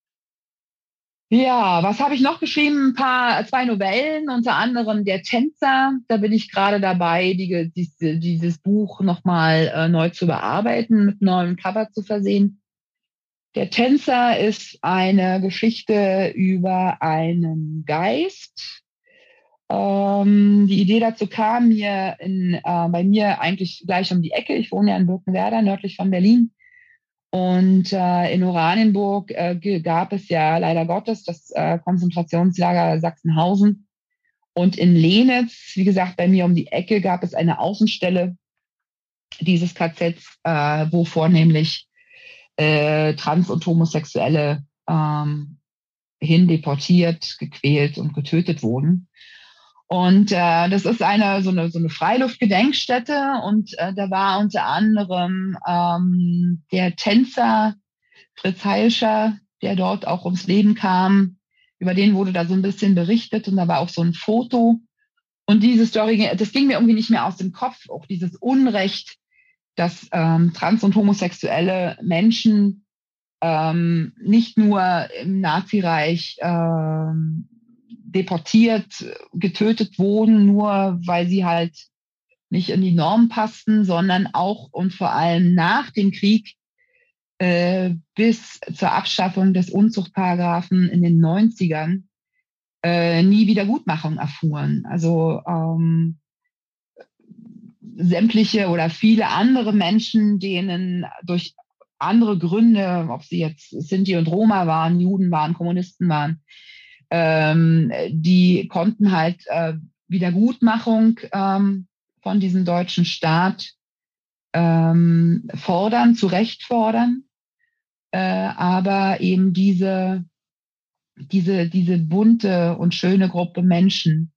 Ja, was habe ich noch geschrieben? Ein paar, zwei Novellen, unter anderem Der Tänzer. Da bin ich gerade dabei, die, die, dieses Buch nochmal äh, neu zu bearbeiten, mit neuem Cover zu versehen. Der Tänzer ist eine Geschichte über einen Geist. Ähm, die Idee dazu kam mir in, äh, bei mir eigentlich gleich um die Ecke. Ich wohne ja in Birkenwerder, nördlich von Berlin. Und äh, in Oranienburg äh, gab es ja leider Gottes das äh, Konzentrationslager Sachsenhausen. Und in Lenitz, wie gesagt, bei mir um die Ecke, gab es eine Außenstelle dieses K Zs, äh, wo vornehmlich äh, Trans- und Homosexuelle ähm, hin deportiert, gequält und getötet wurden. Und äh, das ist eine so eine so eine Freiluftgedenkstätte und äh, da war unter anderem ähm, der Tänzer Fritz Heilscher, der dort auch ums Leben kam, über den wurde da so ein bisschen berichtet und da war auch so ein Foto. Und diese Story, das ging mir irgendwie nicht mehr aus dem Kopf, auch dieses Unrecht, dass ähm, trans- und homosexuelle Menschen ähm, nicht nur im Nazireich ähm, deportiert, getötet wurden, nur weil sie halt nicht in die Norm passten, sondern auch und vor allem nach dem Krieg äh, bis zur Abschaffung des Unzuchtparagraphen in den neunzigern äh, nie Wiedergutmachung erfuhren. Also ähm, sämtliche oder viele andere Menschen, denen durch andere Gründe, ob sie jetzt Sinti und Roma waren, Juden waren, Kommunisten waren, ähm, die konnten halt äh, Wiedergutmachung ähm, von diesem deutschen Staat ähm, fordern, zu Recht fordern, äh, aber eben diese, diese, diese bunte und schöne Gruppe Menschen,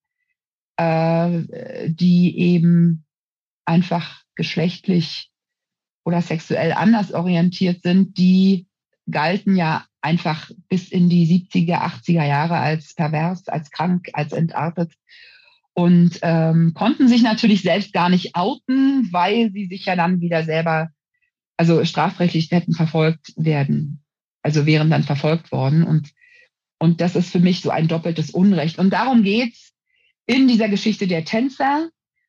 äh, die eben einfach geschlechtlich oder sexuell anders orientiert sind, die galten ja einfach bis in die siebziger, achtziger Jahre als pervers, als krank, als entartet und ähm, konnten sich natürlich selbst gar nicht outen, weil sie sich ja dann wieder selber, also strafrechtlich hätten verfolgt werden, also wären dann verfolgt worden. Und, und das ist für mich so ein doppeltes Unrecht. Und darum geht's in dieser Geschichte der Tänzer.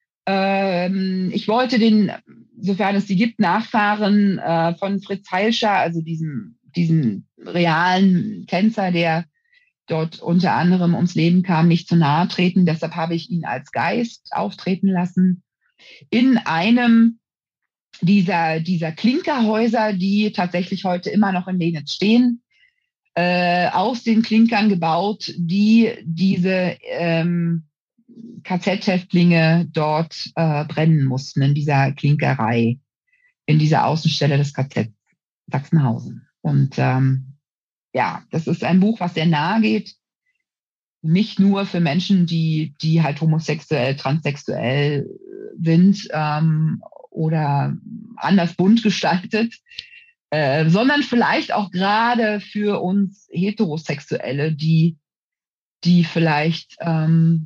Ähm, ich wollte den, sofern es die gibt, Nachfahren äh, von Fritz Heilscher, also diesem, diesem realen Tänzer, der dort unter anderem ums Leben kam, nicht zu nahe treten. Deshalb habe ich ihn als Geist auftreten lassen in einem dieser, dieser Klinkerhäuser, die tatsächlich heute immer noch in Lenitz stehen, äh, aus den Klinkern gebaut, die diese ähm, K Z-Häftlinge dort äh, brennen mussten, in dieser Klinkerei, in dieser Außenstelle des K Z Sachsenhausen. Und ähm, ja, das ist ein Buch, was sehr nahe geht, nicht nur für Menschen, die, die halt homosexuell, transsexuell sind ähm, oder anders bunt gestaltet, äh, sondern vielleicht auch gerade für uns Heterosexuelle, die, die vielleicht ähm,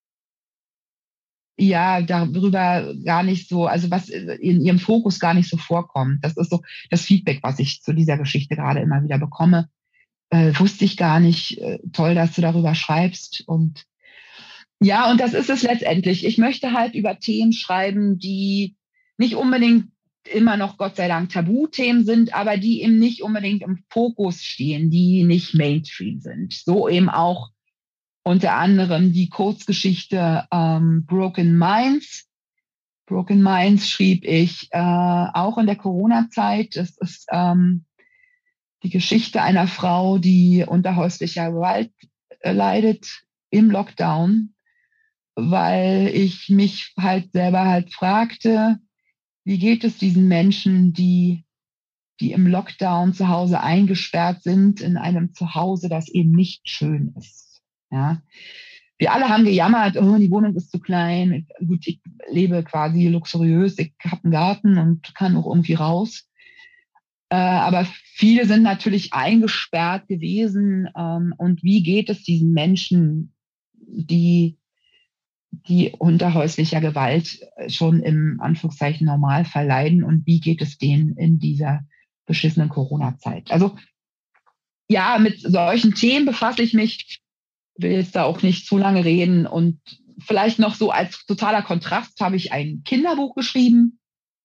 ja darüber gar nicht so, also was in ihrem Fokus gar nicht so vorkommt. Das ist so das Feedback, was ich zu dieser Geschichte gerade immer wieder bekomme. Äh, wusste ich gar nicht. Äh, toll, dass du darüber schreibst. Und ja, und das ist es letztendlich. Ich möchte halt über Themen schreiben, die nicht unbedingt immer noch, Gott sei Dank, Tabuthemen sind, aber die eben nicht unbedingt im Fokus stehen, die nicht Mainstream sind. So eben auch unter anderem die Kurzgeschichte ähm, Broken Minds. Broken Minds schrieb ich äh, auch in der Corona-Zeit. Das ist ähm, die Geschichte einer Frau, die unter häuslicher Gewalt äh, leidet im Lockdown, weil ich mich halt selber halt fragte, wie geht es diesen Menschen, die, die im Lockdown zu Hause eingesperrt sind, in einem Zuhause, das eben nicht schön ist. Ja. Wir alle haben gejammert, oh, die Wohnung ist zu klein. Gut, ich lebe quasi luxuriös, ich habe einen Garten und kann auch irgendwie raus. Äh, aber viele sind natürlich eingesperrt gewesen. Ähm, und wie geht es diesen Menschen, die, die unter häuslicher Gewalt schon im Anführungszeichen Normalfall leiden? Und wie geht es denen in dieser beschissenen Corona-Zeit? Also ja, mit solchen Themen befasse ich mich, will jetzt da auch nicht zu lange reden. Und vielleicht noch so als totaler Kontrast habe ich ein Kinderbuch geschrieben.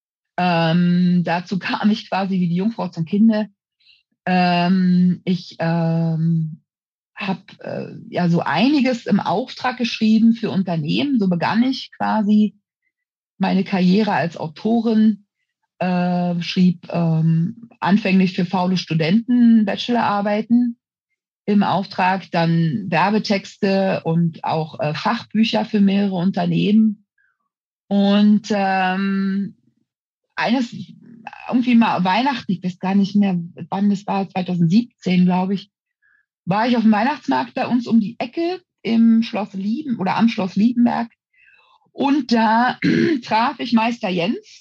Ähm, dazu kam ich quasi wie die Jungfrau zum Kinde. Ähm, ich ähm, habe äh, ja so einiges im Auftrag geschrieben für Unternehmen. So begann ich quasi meine Karriere als Autorin. Äh, schrieb ähm, anfänglich für faule Studenten Bachelorarbeiten im Auftrag, dann Werbetexte und auch äh, Fachbücher für mehrere Unternehmen. Und ähm, eines, irgendwie mal Weihnachten, ich weiß gar nicht mehr, wann das war, zwanzig siebzehn, glaube ich, war ich auf dem Weihnachtsmarkt bei uns um die Ecke im Schloss Lieben oder am Schloss Liebenberg. Und da traf ich Meister Jens.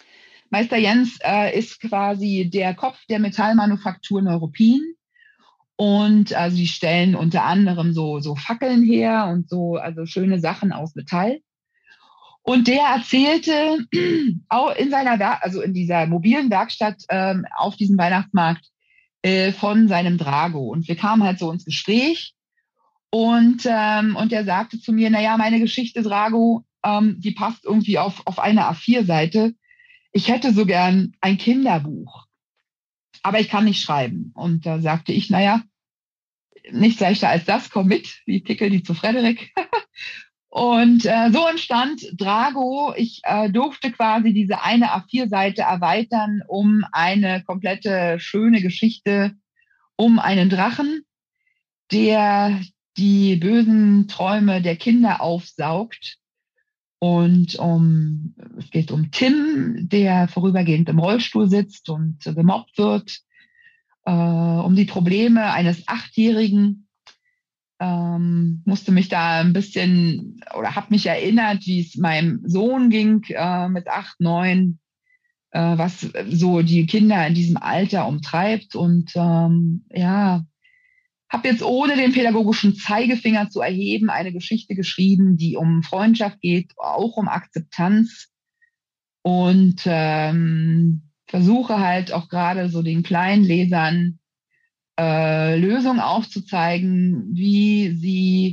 Meister Jens äh, ist quasi der Kopf der Metallmanufaktur Neuruppin. Und also die stellen unter anderem so, so Fackeln her und so, also schöne Sachen aus Metall. Und der erzählte auch in seiner, Wer- also in dieser mobilen Werkstatt ähm, auf diesem Weihnachtsmarkt äh, von seinem Drago. Und wir kamen halt so ins Gespräch und, ähm, und er sagte zu mir, naja, meine Geschichte Drago, ähm, die passt irgendwie auf, auf eine A vier Seite. Ich hätte so gern ein Kinderbuch, aber ich kann nicht schreiben. Und da sagte ich, naja, nichts leichter als das, komm mit, die Pickel, die zu Frederik. Und äh, so entstand Drago. Ich äh, durfte quasi diese eine A vier Seite erweitern um eine komplette schöne Geschichte um einen Drachen, der die bösen Träume der Kinder aufsaugt. Und um, es geht um Tim, der vorübergehend im Rollstuhl sitzt und äh, gemobbt wird, äh, um die Probleme eines Achtjährigen. Ähm, musste mich da ein bisschen oder habe mich erinnert, wie es meinem Sohn ging äh, mit acht, neun, äh, was so die Kinder in diesem Alter umtreibt. Und ähm, ja, habe jetzt ohne den pädagogischen Zeigefinger zu erheben eine Geschichte geschrieben, die um Freundschaft geht, auch um Akzeptanz und ähm, versuche halt auch gerade so den kleinen Lesern äh, Lösungen aufzuzeigen, wie sie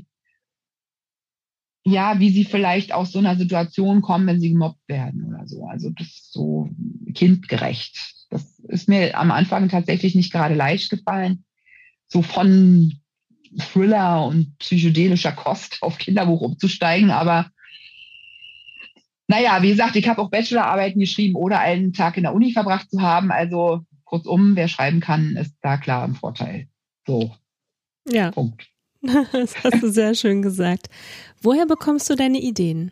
ja, wie sie vielleicht aus so einer Situation kommen, wenn sie gemobbt werden oder so. Also das ist so kindgerecht. Das ist mir am Anfang tatsächlich nicht gerade leicht gefallen, so von Thriller und psychedelischer Kost auf Kinderbuch umzusteigen. Aber naja, wie gesagt, ich habe auch Bachelorarbeiten geschrieben, ohne einen Tag in der Uni verbracht zu haben. Also kurzum, wer schreiben kann, ist da klar im Vorteil. So, Ja, Punkt. das hast du sehr schön gesagt. Woher bekommst du deine Ideen?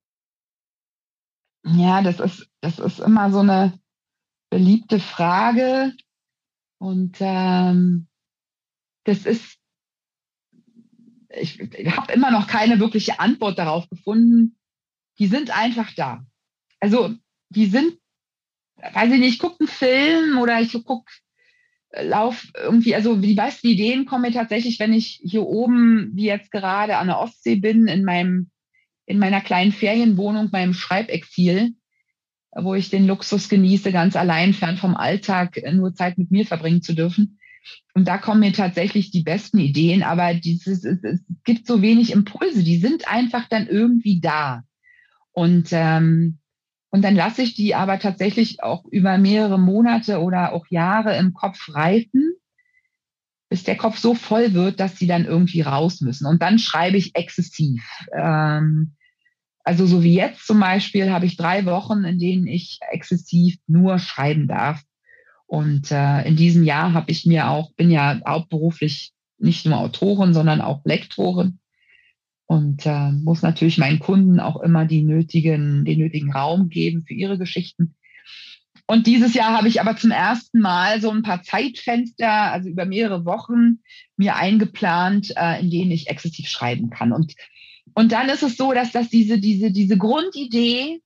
Ja, das ist, das ist immer so eine beliebte Frage. Und ähm, das ist, ich, ich habe immer noch keine wirkliche Antwort darauf gefunden. Die sind einfach da. Also die sind, weiß ich nicht, ich gucke einen Film oder ich gucke, lauf irgendwie, also die meisten Ideen kommen mir tatsächlich, wenn ich hier oben, wie jetzt gerade an der Ostsee bin, in meinem, in meiner kleinen Ferienwohnung, meinem Schreibexil, wo ich den Luxus genieße, ganz allein, fern vom Alltag, nur Zeit mit mir verbringen zu dürfen. Und da kommen mir tatsächlich die besten Ideen, aber dieses, es, es gibt so wenig Impulse, die sind einfach dann irgendwie da. Und, ähm, und dann lasse ich die aber tatsächlich auch über mehrere Monate oder auch Jahre im Kopf reifen, bis der Kopf so voll wird, dass sie dann irgendwie raus müssen. Und dann schreibe ich exzessiv. Ähm, also so wie jetzt zum Beispiel habe ich drei Wochen, in denen ich exzessiv nur schreiben darf. Und äh, in diesem Jahr habe ich mir auch, bin ja hauptberuflich nicht nur Autorin, sondern auch Lektorin und äh, muss natürlich meinen Kunden auch immer die nötigen, den nötigen Raum geben für ihre Geschichten. Und dieses Jahr habe ich aber zum ersten Mal so ein paar Zeitfenster, also über mehrere Wochen, mir eingeplant, äh, in denen ich exzessiv schreiben kann. Und, und dann ist es so, dass das diese, diese, diese Grundidee,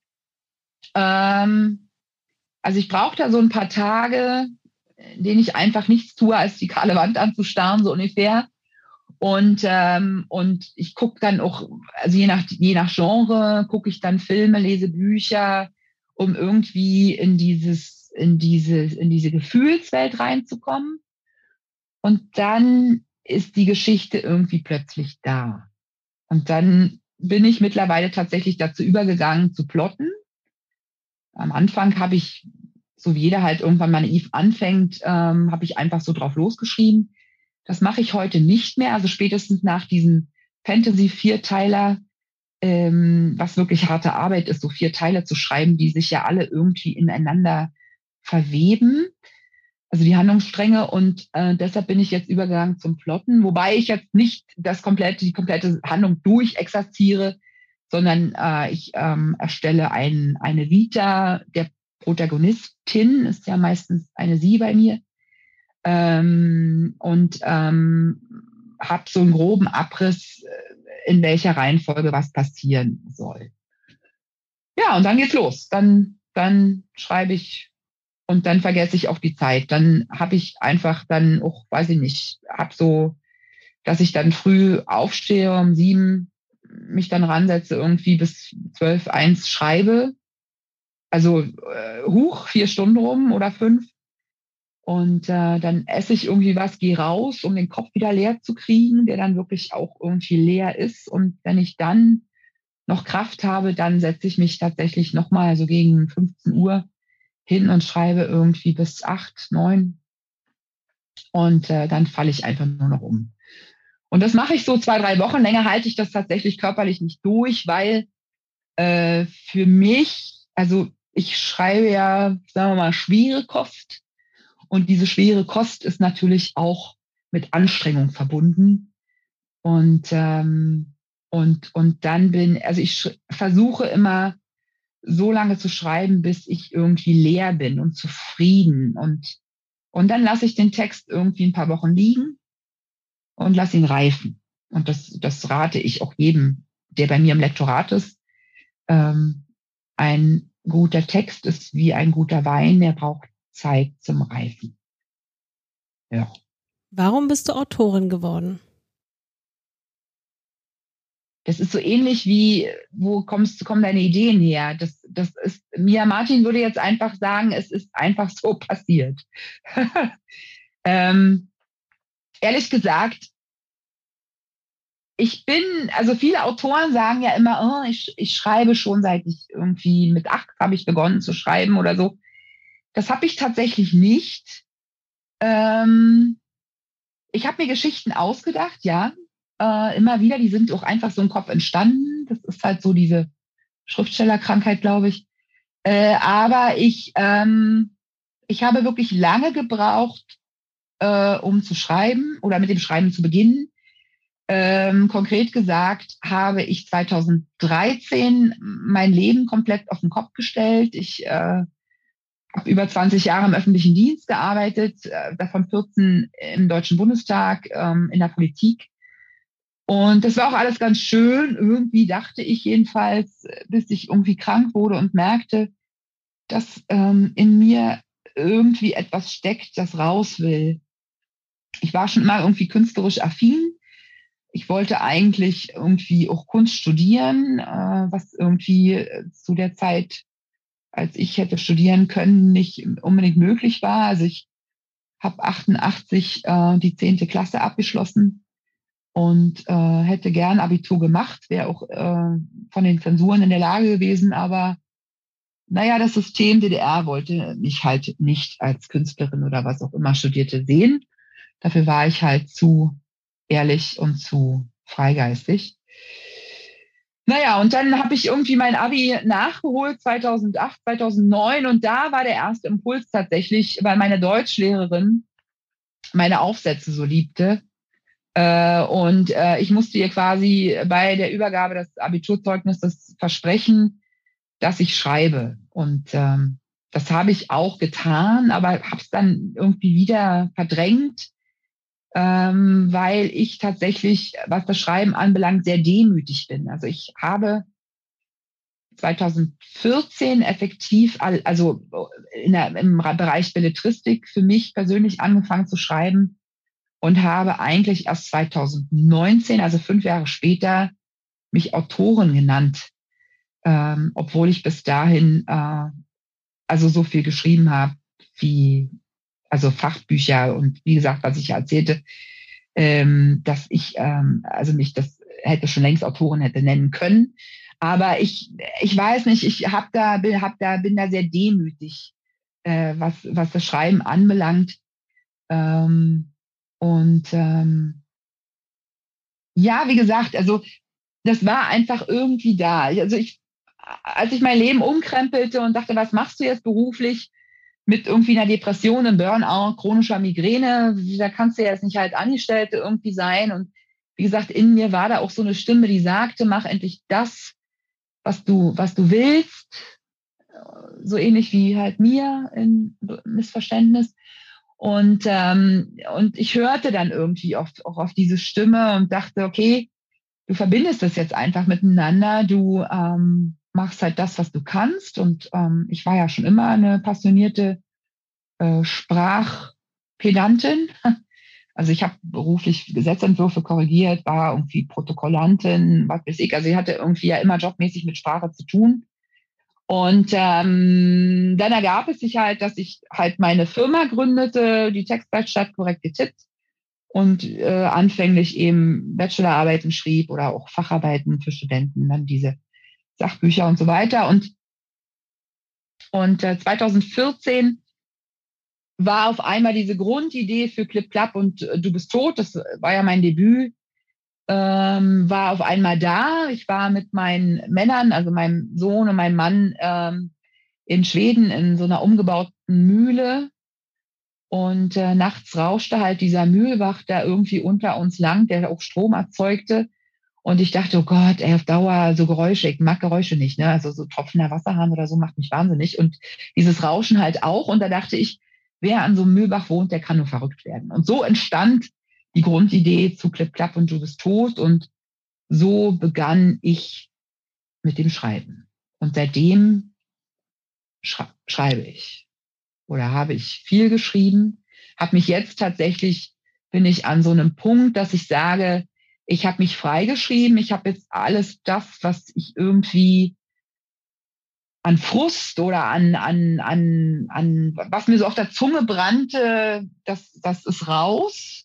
ähm, also ich brauche da so ein paar Tage, in denen ich einfach nichts tue, als die kahle Wand anzustarren, so ungefähr. Und, ähm, und ich gucke dann auch, also je nach, je nach Genre, gucke ich dann Filme, lese Bücher, um irgendwie in dieses, in diese, in diese Gefühlswelt reinzukommen. Und dann ist die Geschichte irgendwie plötzlich da. Und dann bin ich mittlerweile tatsächlich dazu übergegangen zu plotten. Am Anfang habe ich, so wie jeder halt irgendwann mal naiv anfängt, ähm, habe ich einfach so drauf losgeschrieben. Das mache ich heute nicht mehr. Also spätestens nach diesem Fantasy-Vierteiler, ähm, was wirklich harte Arbeit ist, so vier Teile zu schreiben, die sich ja alle irgendwie ineinander verweben. Also die Handlungsstränge. Und äh, deshalb bin ich jetzt übergegangen zum Plotten, wobei ich jetzt nicht das komplette, die komplette Handlung durchexerziere, sondern äh, ich ähm, erstelle ein, eine Vita der Protagonistin, ist ja meistens eine sie bei mir, ähm, und ähm, habe so einen groben Abriss, in welcher Reihenfolge was passieren soll. Ja, und dann geht's los. Dann, dann schreibe ich und dann vergesse ich auch die Zeit. Dann habe ich einfach dann auch, weiß ich nicht, habe so, dass ich dann früh aufstehe um sieben, mich dann ransetze, irgendwie bis zwölf, eins schreibe. Also äh, huch, vier Stunden rum oder fünf. Und äh, dann esse ich irgendwie was, gehe raus, um den Kopf wieder leer zu kriegen, der dann wirklich auch irgendwie leer ist. Und wenn ich dann noch Kraft habe, dann setze ich mich tatsächlich nochmal so gegen fünfzehn Uhr hin und schreibe irgendwie bis acht, neun. Und äh, dann falle ich einfach nur noch um. Und das mache ich so zwei, drei Wochen. Länger halte ich das tatsächlich körperlich nicht durch, weil äh, für mich, also ich schreibe ja, sagen wir mal, schwere Kost. Und diese schwere Kost ist natürlich auch mit Anstrengung verbunden. Und, ähm, und, und dann bin, also ich versuche immer so lange zu schreiben, bis ich irgendwie leer bin und zufrieden. Und, und dann lasse ich den Text irgendwie ein paar Wochen liegen und lasse ihn reifen. Und das, das rate ich auch jedem, der bei mir im Lektorat ist. Ähm, ein guter Text ist wie ein guter Wein, der braucht Zeit zum Reifen. Ja. Warum bist du Autorin geworden? Das ist so ähnlich wie, wo kommst, kommen deine Ideen her? Das, das ist, Mia Martin würde jetzt einfach sagen, es ist einfach so passiert. ähm, ehrlich gesagt, ich bin, also viele Autoren sagen ja immer, oh, ich, ich schreibe schon seit ich irgendwie mit acht habe ich begonnen zu schreiben oder so. Das habe ich tatsächlich nicht. Ähm, ich habe mir Geschichten ausgedacht, ja, äh, immer wieder. Die sind auch einfach so im Kopf entstanden. Das ist halt so diese Schriftstellerkrankheit, glaube ich. Äh, aber ich, ähm, ich habe wirklich lange gebraucht, äh, um zu schreiben oder mit dem Schreiben zu beginnen. Ähm, konkret gesagt habe ich zweitausenddreizehn mein Leben komplett auf den Kopf gestellt. Ich äh, habe über zwanzig Jahre im öffentlichen Dienst gearbeitet, äh, davon vierzehn im Deutschen Bundestag, ähm, in der Politik. Und das war auch alles ganz schön. Irgendwie dachte ich jedenfalls, bis ich irgendwie krank wurde und merkte, dass ähm, in mir irgendwie etwas steckt, das raus will. Ich war schon immer irgendwie künstlerisch affin. Ich wollte eigentlich irgendwie auch Kunst studieren, äh, was irgendwie zu der Zeit, als ich hätte studieren können, nicht unbedingt möglich war. Also ich habe achtundachtzig äh, die zehnte Klasse abgeschlossen und äh, hätte gern Abitur gemacht, wäre auch äh, von den Zensuren in der Lage gewesen, aber naja, das System D D R wollte mich halt nicht als Künstlerin oder was auch immer studierte sehen. Dafür war ich halt zu ehrlich und zu freigeistig. Naja, und dann habe ich irgendwie mein Abi nachgeholt, zweitausendacht, zweitausendneun. Und da war der erste Impuls tatsächlich, weil meine Deutschlehrerin meine Aufsätze so liebte. Äh, und äh, ich musste ihr quasi bei der Übergabe des Abiturzeugnisses versprechen, dass ich schreibe. Und ähm, das habe ich auch getan, aber habe es dann irgendwie wieder verdrängt, ähm, weil ich tatsächlich, was das Schreiben anbelangt, sehr demütig bin. Also ich habe zweitausendvierzehn effektiv, also in der, im Bereich Belletristik für mich persönlich angefangen zu schreiben und habe eigentlich erst zweitausendneunzehn, also fünf Jahre später, mich Autorin genannt, ähm, obwohl ich bis dahin äh, also so viel geschrieben habe wie also Fachbücher und wie gesagt, was ich erzählte, ähm, dass ich ähm, also mich das hätte schon längst Autorin hätte nennen können, aber ich ich weiß nicht, ich habe da bin hab da bin da sehr demütig, äh, was was das Schreiben anbelangt, ähm, und ähm, ja, wie gesagt, also das war einfach irgendwie da. Also ich, als ich mein Leben umkrempelte und dachte, was machst du jetzt beruflich mit irgendwie einer Depression, einem Burnout, chronischer Migräne, da kannst du ja jetzt nicht halt Angestellte irgendwie sein. Und wie gesagt, in mir war da auch so eine Stimme, die sagte, mach endlich das, was du, was du willst. So ähnlich wie halt mir in Missverständnis. Und, ähm, und ich hörte dann irgendwie oft auch auf diese Stimme und dachte, okay, du verbindest das jetzt einfach miteinander. Du ähm, machst halt das, was du kannst. Und ähm, ich war ja schon immer eine passionierte äh, Sprachpedantin. Also ich habe beruflich Gesetzentwürfe korrigiert, war irgendwie Protokollantin, was weiß ich. Also ich hatte irgendwie ja immer jobmäßig mit Sprache zu tun. Und ähm, dann ergab es sich halt, dass ich halt meine Firma gründete, die Textwerkstatt Korrekte Tipps, und äh, anfänglich eben Bachelorarbeiten schrieb oder auch Facharbeiten für Studenten, dann diese Sachbücher und so weiter. Und, und äh, zwanzig vierzehn war auf einmal diese Grundidee für Clip Clap und äh, Du bist tot, das war ja mein Debüt, ähm, war auf einmal da. Ich war mit meinen Männern, also meinem Sohn und meinem Mann, ähm, in Schweden in so einer umgebauten Mühle. Und äh, nachts rauschte halt dieser Mühlbach da irgendwie unter uns lang, der auch Strom erzeugte. Und ich dachte, oh Gott, ey, auf Dauer so Geräusche, ich mag Geräusche nicht, ne? Also so tropfender Wasserhahn oder so macht mich wahnsinnig. Und dieses Rauschen halt auch. Und da dachte ich, wer an so einem Mühlbach wohnt, der kann nur verrückt werden. Und so entstand die Grundidee zu Clip Clap und Du bist tot. Und so begann ich mit dem Schreiben. Und seitdem schra- schreibe ich. Oder habe ich viel geschrieben, habe mich jetzt tatsächlich, bin ich an so einem Punkt, dass ich sage, ich habe mich freigeschrieben, ich habe jetzt alles das, was ich irgendwie an Frust oder an, an, an, an, was mir so auf der Zunge brannte, das, das ist raus.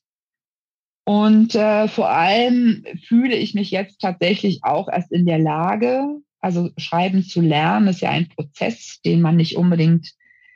Und äh, vor allem fühle ich mich jetzt tatsächlich auch erst in der Lage, also schreiben zu lernen, ist ja ein Prozess, den man nicht unbedingt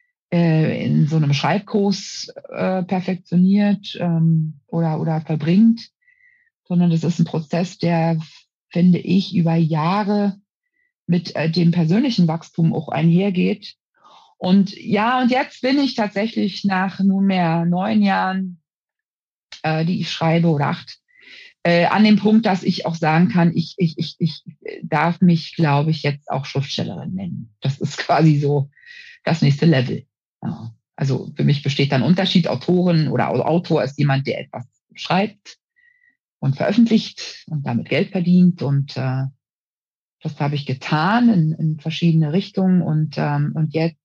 in so einem Schreibkurs äh, perfektioniert ähm, oder, oder verbringt, sondern das ist ein Prozess, der, finde ich, über Jahre mit äh, dem persönlichen Wachstum auch einhergeht. Und ja, und jetzt bin ich tatsächlich nach nunmehr neun Jahren, äh, die ich schreibe, oder acht, äh, an dem Punkt, dass ich auch sagen kann, ich, ich, ich, ich darf mich, glaube ich, jetzt auch Schriftstellerin nennen. Das ist quasi so das nächste Level. Ja. Also für mich besteht dann Unterschied. Autorin oder Autor ist jemand, der etwas schreibt und veröffentlicht und damit Geld verdient. Und äh, das habe ich getan in, in verschiedene Richtungen. Und, ähm, und jetzt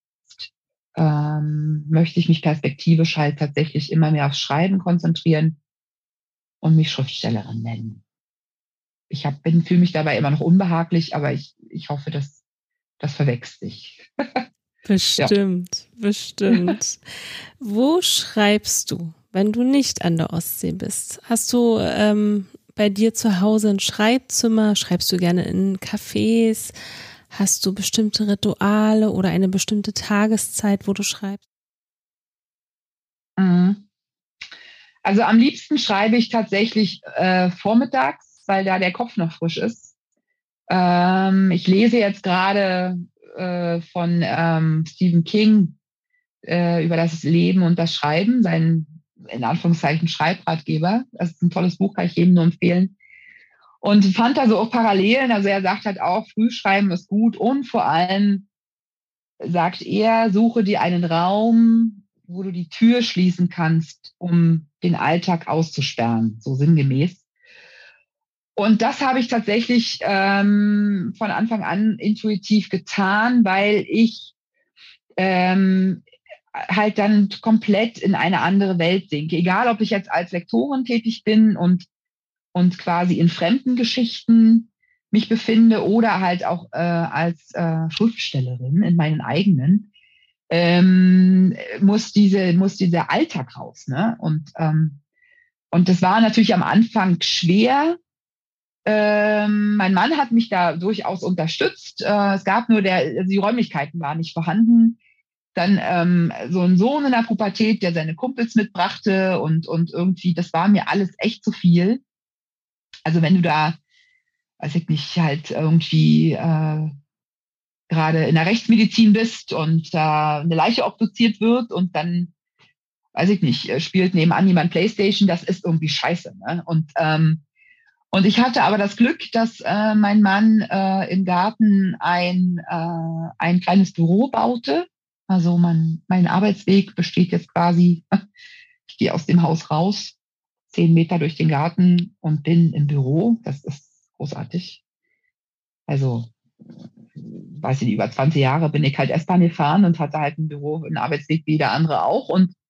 ähm, möchte ich mich perspektivisch halt tatsächlich immer mehr aufs Schreiben konzentrieren und mich Schriftstellerin nennen. Ich hab, bin, fühle mich dabei immer noch unbehaglich, aber ich, ich hoffe, dass das verwächst sich. Bestimmt, ja. bestimmt. Wo schreibst du, wenn du nicht an der Ostsee bist? Hast du ähm, bei dir zu Hause ein Schreibzimmer? Schreibst du gerne in Cafés? Hast du bestimmte Rituale oder eine bestimmte Tageszeit, wo du schreibst? Also am liebsten schreibe ich tatsächlich äh, vormittags, weil da der Kopf noch frisch ist. Ähm, ich lese jetzt gerade äh, von ähm, Stephen King äh, über das Leben und das Schreiben, sein in Anführungszeichen Schreibratgeber. Das ist ein tolles Buch, kann ich jedem nur empfehlen. Und fand da so auch Parallelen. Also er sagt halt auch, Frühschreiben ist gut und vor allem sagt er, suche dir einen Raum, wo du die Tür schließen kannst, um den Alltag auszusperren, so sinngemäß. Und das habe ich tatsächlich ähm, von Anfang an intuitiv getan, weil ich ähm, halt dann komplett in eine andere Welt sinke. Egal, ob ich jetzt als Lektorin tätig bin und, und quasi in fremden Geschichten mich befinde oder halt auch äh, als äh, Schriftstellerin in meinen eigenen, ähm, muss diese muss dieser Alltag raus, ne? Und ähm, und das war natürlich am Anfang schwer. Ähm, mein Mann hat mich da durchaus unterstützt. Äh, es gab nur der, also die Räumlichkeiten waren nicht vorhanden. Dann ähm, so ein Sohn in der Pubertät, der seine Kumpels mitbrachte und und irgendwie, das war mir alles echt zu viel. Also wenn du da, weiß ich nicht, halt irgendwie äh, gerade in der Rechtsmedizin bist und da äh, eine Leiche obduziert wird und dann, weiß ich nicht, spielt nebenan jemand Playstation, das ist irgendwie scheiße. Ne? Und, ähm, und ich hatte aber das Glück, dass äh, mein Mann äh, im Garten ein, äh, ein kleines Büro baute. Also mein, mein Arbeitsweg besteht jetzt quasi, ich gehe aus dem Haus raus, zehn Meter durch den Garten und bin im Büro. Das ist großartig. Also weiß ich nicht, über zwanzig Jahre bin ich halt S-Bahn gefahren und hatte halt ein Büro, einen Arbeitsweg wie jeder andere auch. Und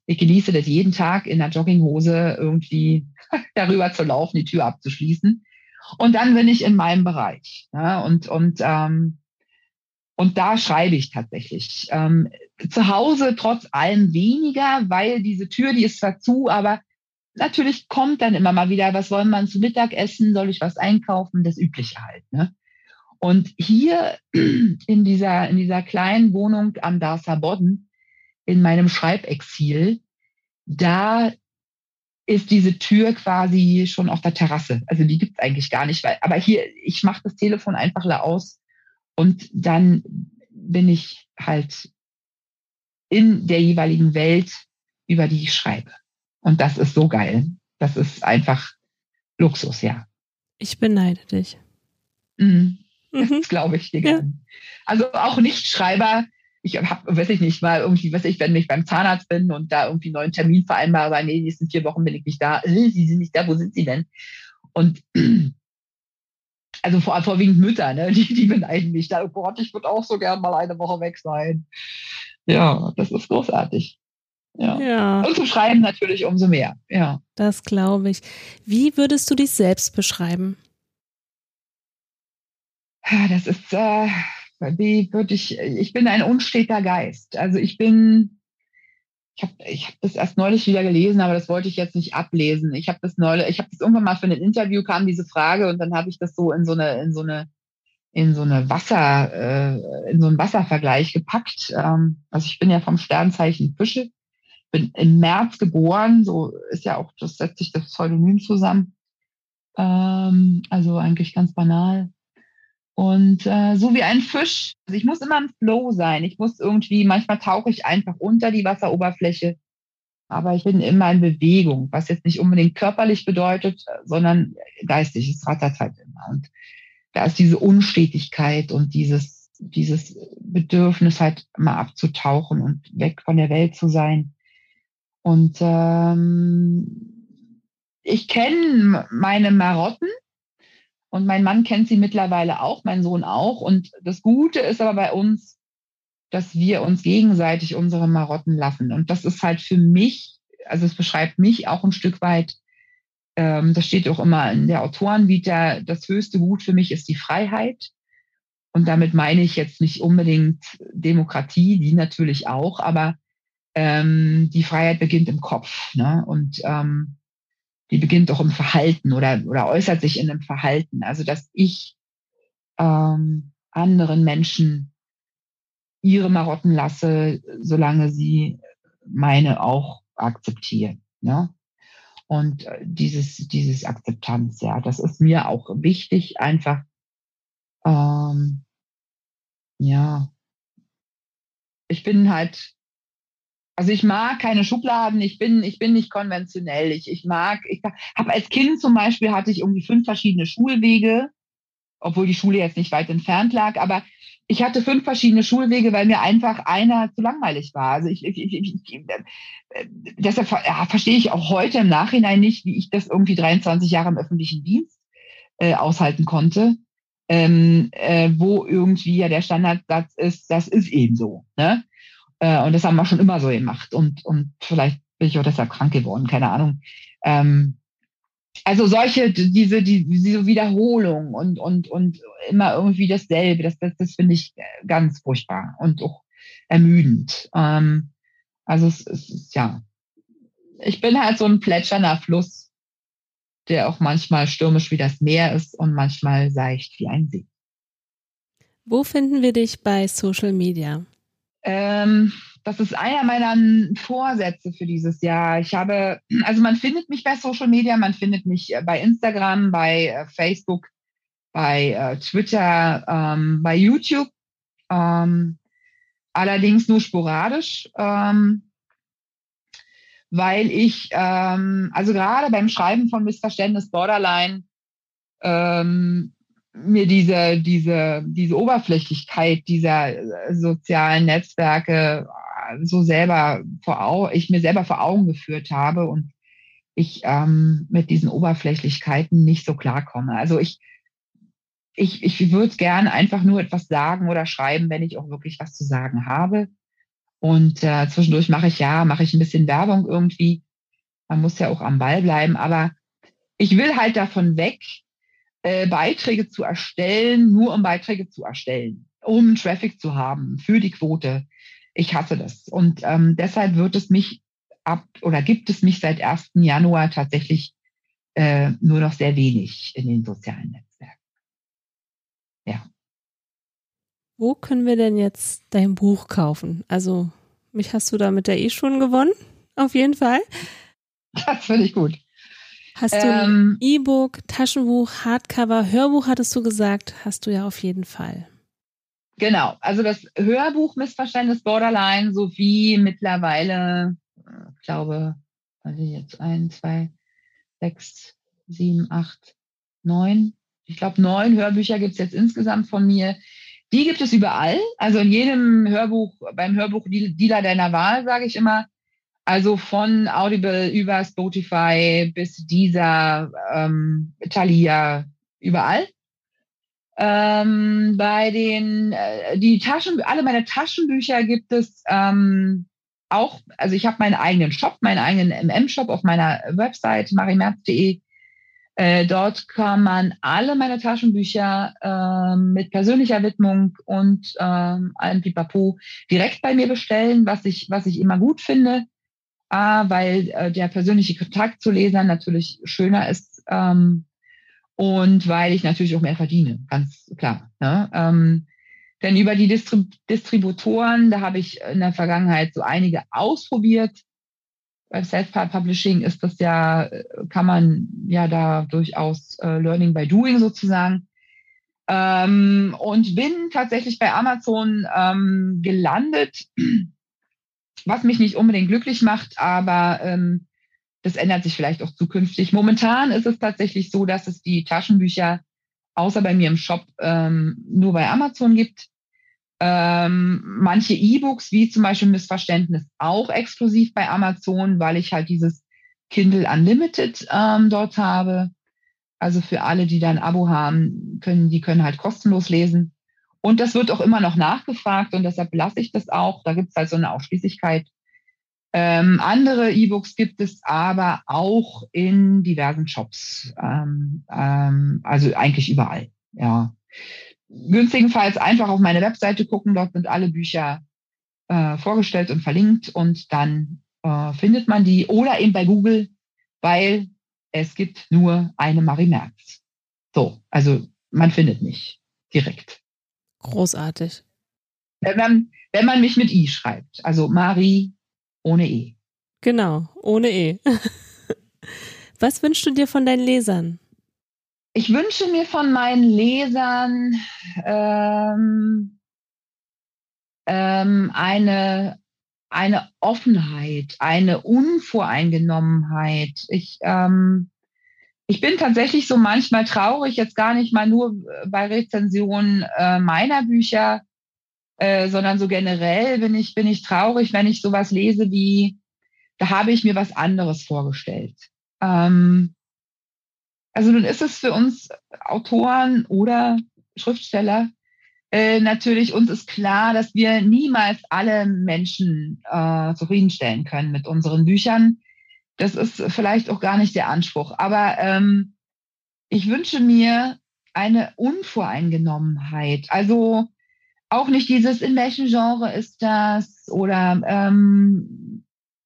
ich genieße das jeden Tag in der Jogginghose irgendwie darüber zu laufen, die Tür abzuschließen. Und dann bin ich in meinem Bereich. Ja, und, und, ähm, und da schreibe ich tatsächlich. Ähm, zu Hause trotz allem weniger, weil diese Tür, die ist zwar zu, aber natürlich kommt dann immer mal wieder, was wollen wir zu Mittag essen, soll ich was einkaufen, das Übliche halt. Ne? Und hier in dieser, in dieser kleinen Wohnung am Darßer Bodden, in meinem Schreibexil, da ist diese Tür quasi schon auf der Terrasse. Also die gibt's eigentlich gar nicht, weil, aber hier, ich mache das Telefon einfach la aus und dann bin ich halt in der jeweiligen Welt, über die ich schreibe. Und das ist so geil. Das ist einfach Luxus, ja. Ich beneide dich. Mhm. Mhm. Das glaube ich dir Ja. gern. Also auch Nichtschreiber, ich habe, weiß ich nicht, mal irgendwie, weiß ich, wenn ich beim Zahnarzt bin und da irgendwie einen neuen Termin vereinbare, weil nee, die nächsten vier Wochen bin ich nicht da. Äh, Sie sind nicht da, wo sind Sie denn? Und also vor, vorwiegend Mütter, ne, die, die beneiden mich da. Oh Gott, ich würde auch so gern mal eine Woche weg sein. Ja, das ist großartig. Ja. Ja, Und zum Schreiben natürlich umso mehr. Ja. das glaube ich. Wie würdest du dich selbst beschreiben? Ja, das ist, äh, wie würde ich, ich bin ein unsteter Geist. Also ich bin, ich habe ich hab das erst neulich wieder gelesen, aber das wollte ich jetzt nicht ablesen. Ich habe das neulich, ich habe das irgendwann mal für ein Interview kam diese Frage und dann habe ich das so in so eine, in so eine, in so eine Wasser, äh, in so einen Wasservergleich gepackt. Ähm, also ich bin ja vom Sternzeichen Fische, bin im März geboren, so ist ja auch, das setzt sich das Pseudonym zusammen. Ähm, also eigentlich ganz banal. Und äh, so wie ein Fisch, also ich muss immer im Flow sein. Ich muss irgendwie, manchmal tauche ich einfach unter die Wasseroberfläche, aber ich bin immer in Bewegung, was jetzt nicht unbedingt körperlich bedeutet, sondern geistig. Es rattert halt immer. Und da ist diese Unstetigkeit und dieses, dieses Bedürfnis halt mal abzutauchen und weg von der Welt zu sein. Und ähm, ich kenne meine Marotten. Und mein Mann kennt sie mittlerweile auch, mein Sohn auch. Und das Gute ist aber bei uns, dass wir uns gegenseitig unsere Marotten lassen. Und das ist halt für mich, also es beschreibt mich auch ein Stück weit, ähm, das steht auch immer in der Autorenvita, das höchste Gut für mich ist die Freiheit. Und damit meine ich jetzt nicht unbedingt Demokratie, die natürlich auch, aber ähm, die Freiheit beginnt im Kopf. Ne? Und ähm, die beginnt auch im Verhalten oder, oder äußert sich in einem Verhalten. Also, dass ich ähm, anderen Menschen ihre Marotten lasse, solange sie meine auch akzeptieren. Ne? Und äh, dieses, dieses Akzeptanz, ja, das ist mir auch wichtig, einfach, ähm, ja, ich bin halt, also ich mag keine Schubladen, ich bin, ich bin nicht konventionell. Ich, ich mag, ich habe als Kind zum Beispiel hatte ich irgendwie fünf verschiedene Schulwege, obwohl die Schule jetzt nicht weit entfernt lag, aber ich hatte fünf verschiedene Schulwege, weil mir einfach einer zu langweilig war. Also ich, ich, ich, ich äh, deshalb ja, verstehe ich auch heute im Nachhinein nicht, wie ich das irgendwie dreiundzwanzig Jahre im öffentlichen Dienst äh, aushalten konnte, ähm, äh, wo irgendwie ja der Standardsatz ist, das ist eben so. Ne? Äh, und das haben wir schon immer so gemacht. Und, und vielleicht bin ich auch deshalb krank geworden, keine Ahnung. Ähm, also solche, diese, die, diese Wiederholung und, und, und immer irgendwie dasselbe, das, das, das finde ich ganz furchtbar und auch ermüdend. Ähm, also es, es ist, ja, ich bin halt so ein plätschernder Fluss, der auch manchmal stürmisch wie das Meer ist und manchmal seicht wie ein See. Wo finden wir dich bei Social Media? Ähm, das ist einer meiner Vorsätze für dieses Jahr. Ich habe, also man findet mich bei Social Media, man findet mich bei Instagram, bei Facebook, bei äh, Twitter, ähm, bei YouTube, ähm, allerdings nur sporadisch, ähm, weil ich, ähm, also gerade beim Schreiben von Missverständnis Borderline, ähm, mir diese, diese, diese Oberflächlichkeit dieser äh, sozialen Netzwerke so selber vor Augen, ich mir selber vor Augen geführt habe und ich ähm, mit diesen Oberflächlichkeiten nicht so klarkomme. Also ich, ich, ich würde gern einfach nur etwas sagen oder schreiben, wenn ich auch wirklich was zu sagen habe. Und äh, zwischendurch mache ich ja, mache ich ein bisschen Werbung irgendwie. Man muss ja auch am Ball bleiben, aber ich will halt davon weg, äh, Beiträge zu erstellen, nur um Beiträge zu erstellen, um Traffic zu haben für die Quote. Ich hasse das. Und ähm, deshalb wird es mich ab oder gibt es mich seit ersten Januar tatsächlich äh, nur noch sehr wenig in den sozialen Netzwerken. Ja. Wo können wir denn jetzt dein Buch kaufen? Also, mich hast du damit ja eh schon gewonnen, auf jeden Fall. Das finde ich gut. Hast du ein ähm, E-Book, Taschenbuch, Hardcover, Hörbuch hattest du gesagt, hast du ja auf jeden Fall. Genau, also das Hörbuch Missverständnis Borderline sowie mittlerweile, ich glaube, also jetzt ein, zwei, sechs, sieben, acht, neun, ich glaube neun Hörbücher gibt es jetzt insgesamt von mir. Die gibt es überall, also in jedem Hörbuch, beim Hörbuch-Dealer deiner Wahl, sage ich immer. Also von Audible über Spotify bis Deezer, ähm, Thalia, überall. Ähm, bei den, äh, die Taschen, alle meine Taschenbücher gibt es ähm, auch, also ich habe meinen eigenen Shop, meinen eigenen M M-Shop auf meiner Website marimerz punkt de. Äh, dort kann man alle meine Taschenbücher äh, mit persönlicher Widmung und äh, allem Pipapo direkt bei mir bestellen, was ich, was ich immer gut finde. A, weil äh, der persönliche Kontakt zu Lesern natürlich schöner ist ähm, und weil ich natürlich auch mehr verdiene, ganz klar. Ne? Ähm, denn über die Distrib- Distributoren, da habe ich in der Vergangenheit so einige ausprobiert. Bei Self-Publishing ist das ja, kann man ja da durchaus äh, Learning by Doing sozusagen. Ähm, und bin tatsächlich bei Amazon ähm, gelandet, was mich nicht unbedingt glücklich macht, aber ähm, das ändert sich vielleicht auch zukünftig. Momentan ist es tatsächlich so, dass es die Taschenbücher außer bei mir im Shop ähm, nur bei Amazon gibt. Ähm, manche E-Books, wie zum Beispiel Missverständnis, auch exklusiv bei Amazon, weil ich halt dieses Kindle Unlimited ähm, dort habe. Also für alle, die da ein Abo haben, können, die können halt kostenlos lesen. Und das wird auch immer noch nachgefragt und deshalb lasse ich das auch. Da gibt es halt so eine Ausschließlichkeit. Ähm, andere E-Books gibt es aber auch in diversen Shops. Ähm, ähm, also eigentlich überall, ja. Günstigenfalls einfach auf meine Webseite gucken, dort sind alle Bücher äh, vorgestellt und verlinkt und dann äh, findet man die oder eben bei Google, weil es gibt nur eine Marie Merz. So, also man findet mich direkt. Großartig. Wenn man, wenn man mich mit I schreibt, also Marie ohne E. Genau, ohne E. Was wünschst du dir von deinen Lesern? Ich wünsche mir von meinen Lesern ähm, ähm, eine, eine Offenheit, eine Unvoreingenommenheit. Ich, ähm, ich bin tatsächlich so manchmal traurig, jetzt gar nicht mal nur bei Rezensionen äh, meiner Bücher, äh, sondern so generell bin ich, bin ich traurig, wenn ich sowas lese wie, da habe ich mir was anderes vorgestellt. Ähm, Also nun ist es für uns Autoren oder Schriftsteller äh, natürlich, uns ist klar, dass wir niemals alle Menschen äh, zufriedenstellen können mit unseren Büchern. Das ist vielleicht auch gar nicht der Anspruch. Aber ähm, ich wünsche mir eine Unvoreingenommenheit. Also auch nicht dieses, in welchem Genre ist das oder ähm,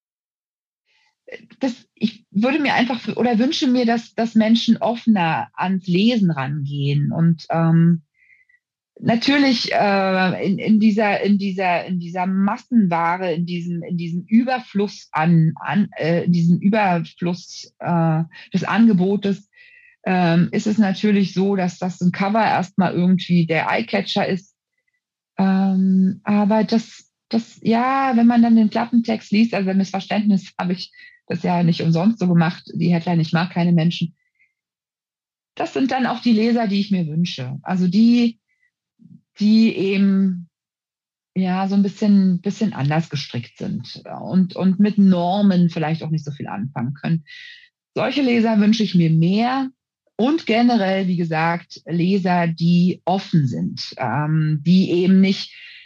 das, ich würde mir einfach oder wünsche mir, dass, dass Menschen offener ans Lesen rangehen und ähm, natürlich äh, in, in dieser in dieser in dieser Massenware, in diesem in diesem Überfluss an an äh, diesem Überfluss äh, des Angebotes ähm, ist es natürlich so, dass das ein Cover erstmal irgendwie der Eyecatcher ist, ähm, aber das das ja, wenn man dann den Klappentext liest, also Missverständnis habe ich das ja nicht umsonst so gemacht, die Headline Ich mag keine Menschen. Das sind dann auch die Leser, die ich mir wünsche. Also die, die eben ja so ein bisschen, bisschen anders gestrickt sind und, und mit Normen vielleicht auch nicht so viel anfangen können. Solche Leser wünsche ich mir mehr und generell, wie gesagt, Leser, die offen sind, ähm, die eben nicht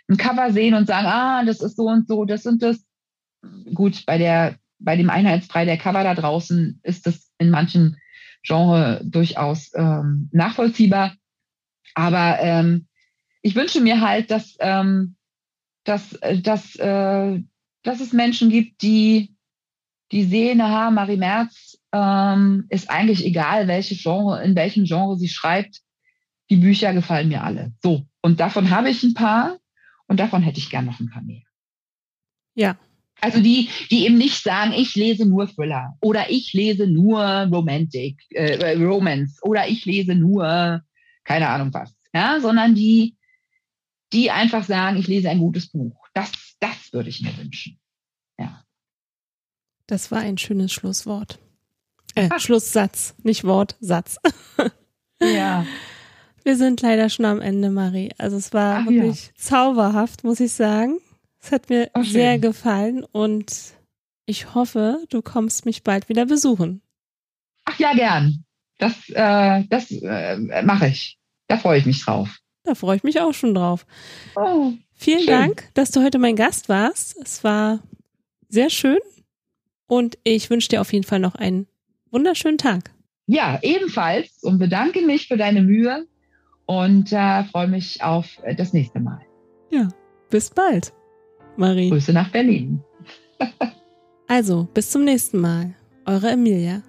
ein Cover sehen und sagen, ah, das ist so und so, das und das. Gut, bei der, bei dem Einheitsbrei der Cover da draußen ist das in manchen Genres durchaus ähm, nachvollziehbar. Aber ähm, ich wünsche mir halt, dass, ähm, dass, dass, äh, dass es Menschen gibt, die, die sehen, aha, Marie Merz ähm, ist eigentlich egal, welche Genre, in welchem Genre sie schreibt. Die Bücher gefallen mir alle. So, und davon habe ich ein paar und davon hätte ich gern noch ein paar mehr. Ja. Also die, die eben nicht sagen, ich lese nur Thriller oder ich lese nur Romantic, äh, Romance oder ich lese nur keine Ahnung was, ja, sondern die, die einfach sagen, ich lese ein gutes Buch. Das, das würde ich mir wünschen. Ja. Das war ein schönes Schlusswort. Äh, Schlusssatz, nicht Wort, Satz. Ja. Wir sind leider schon am Ende, Marie. Also es war Ach, wirklich ja. zauberhaft, muss ich sagen. Es hat mir Oh, sehr schön. gefallen und ich hoffe, du kommst mich bald wieder besuchen. Ach ja, gern. Das, äh, das äh, mache ich. Da freue ich mich drauf. Da freue ich mich auch schon drauf. Oh, Vielen schön. Dank, dass du heute mein Gast warst. Es war sehr schön und ich wünsche dir auf jeden Fall noch einen wunderschönen Tag. Ja, ebenfalls und bedanke mich für deine Mühe und äh, freue mich auf das nächste Mal. Ja, bis bald, Marie. Grüße nach Berlin. Also, bis zum nächsten Mal. Eure Emilia.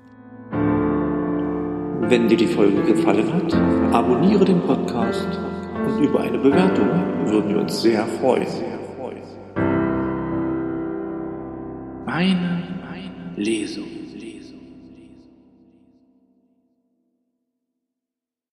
Wenn dir die Folge gefallen hat, abonniere den Podcast und über eine Bewertung würden wir uns sehr freuen. Meine Lesung.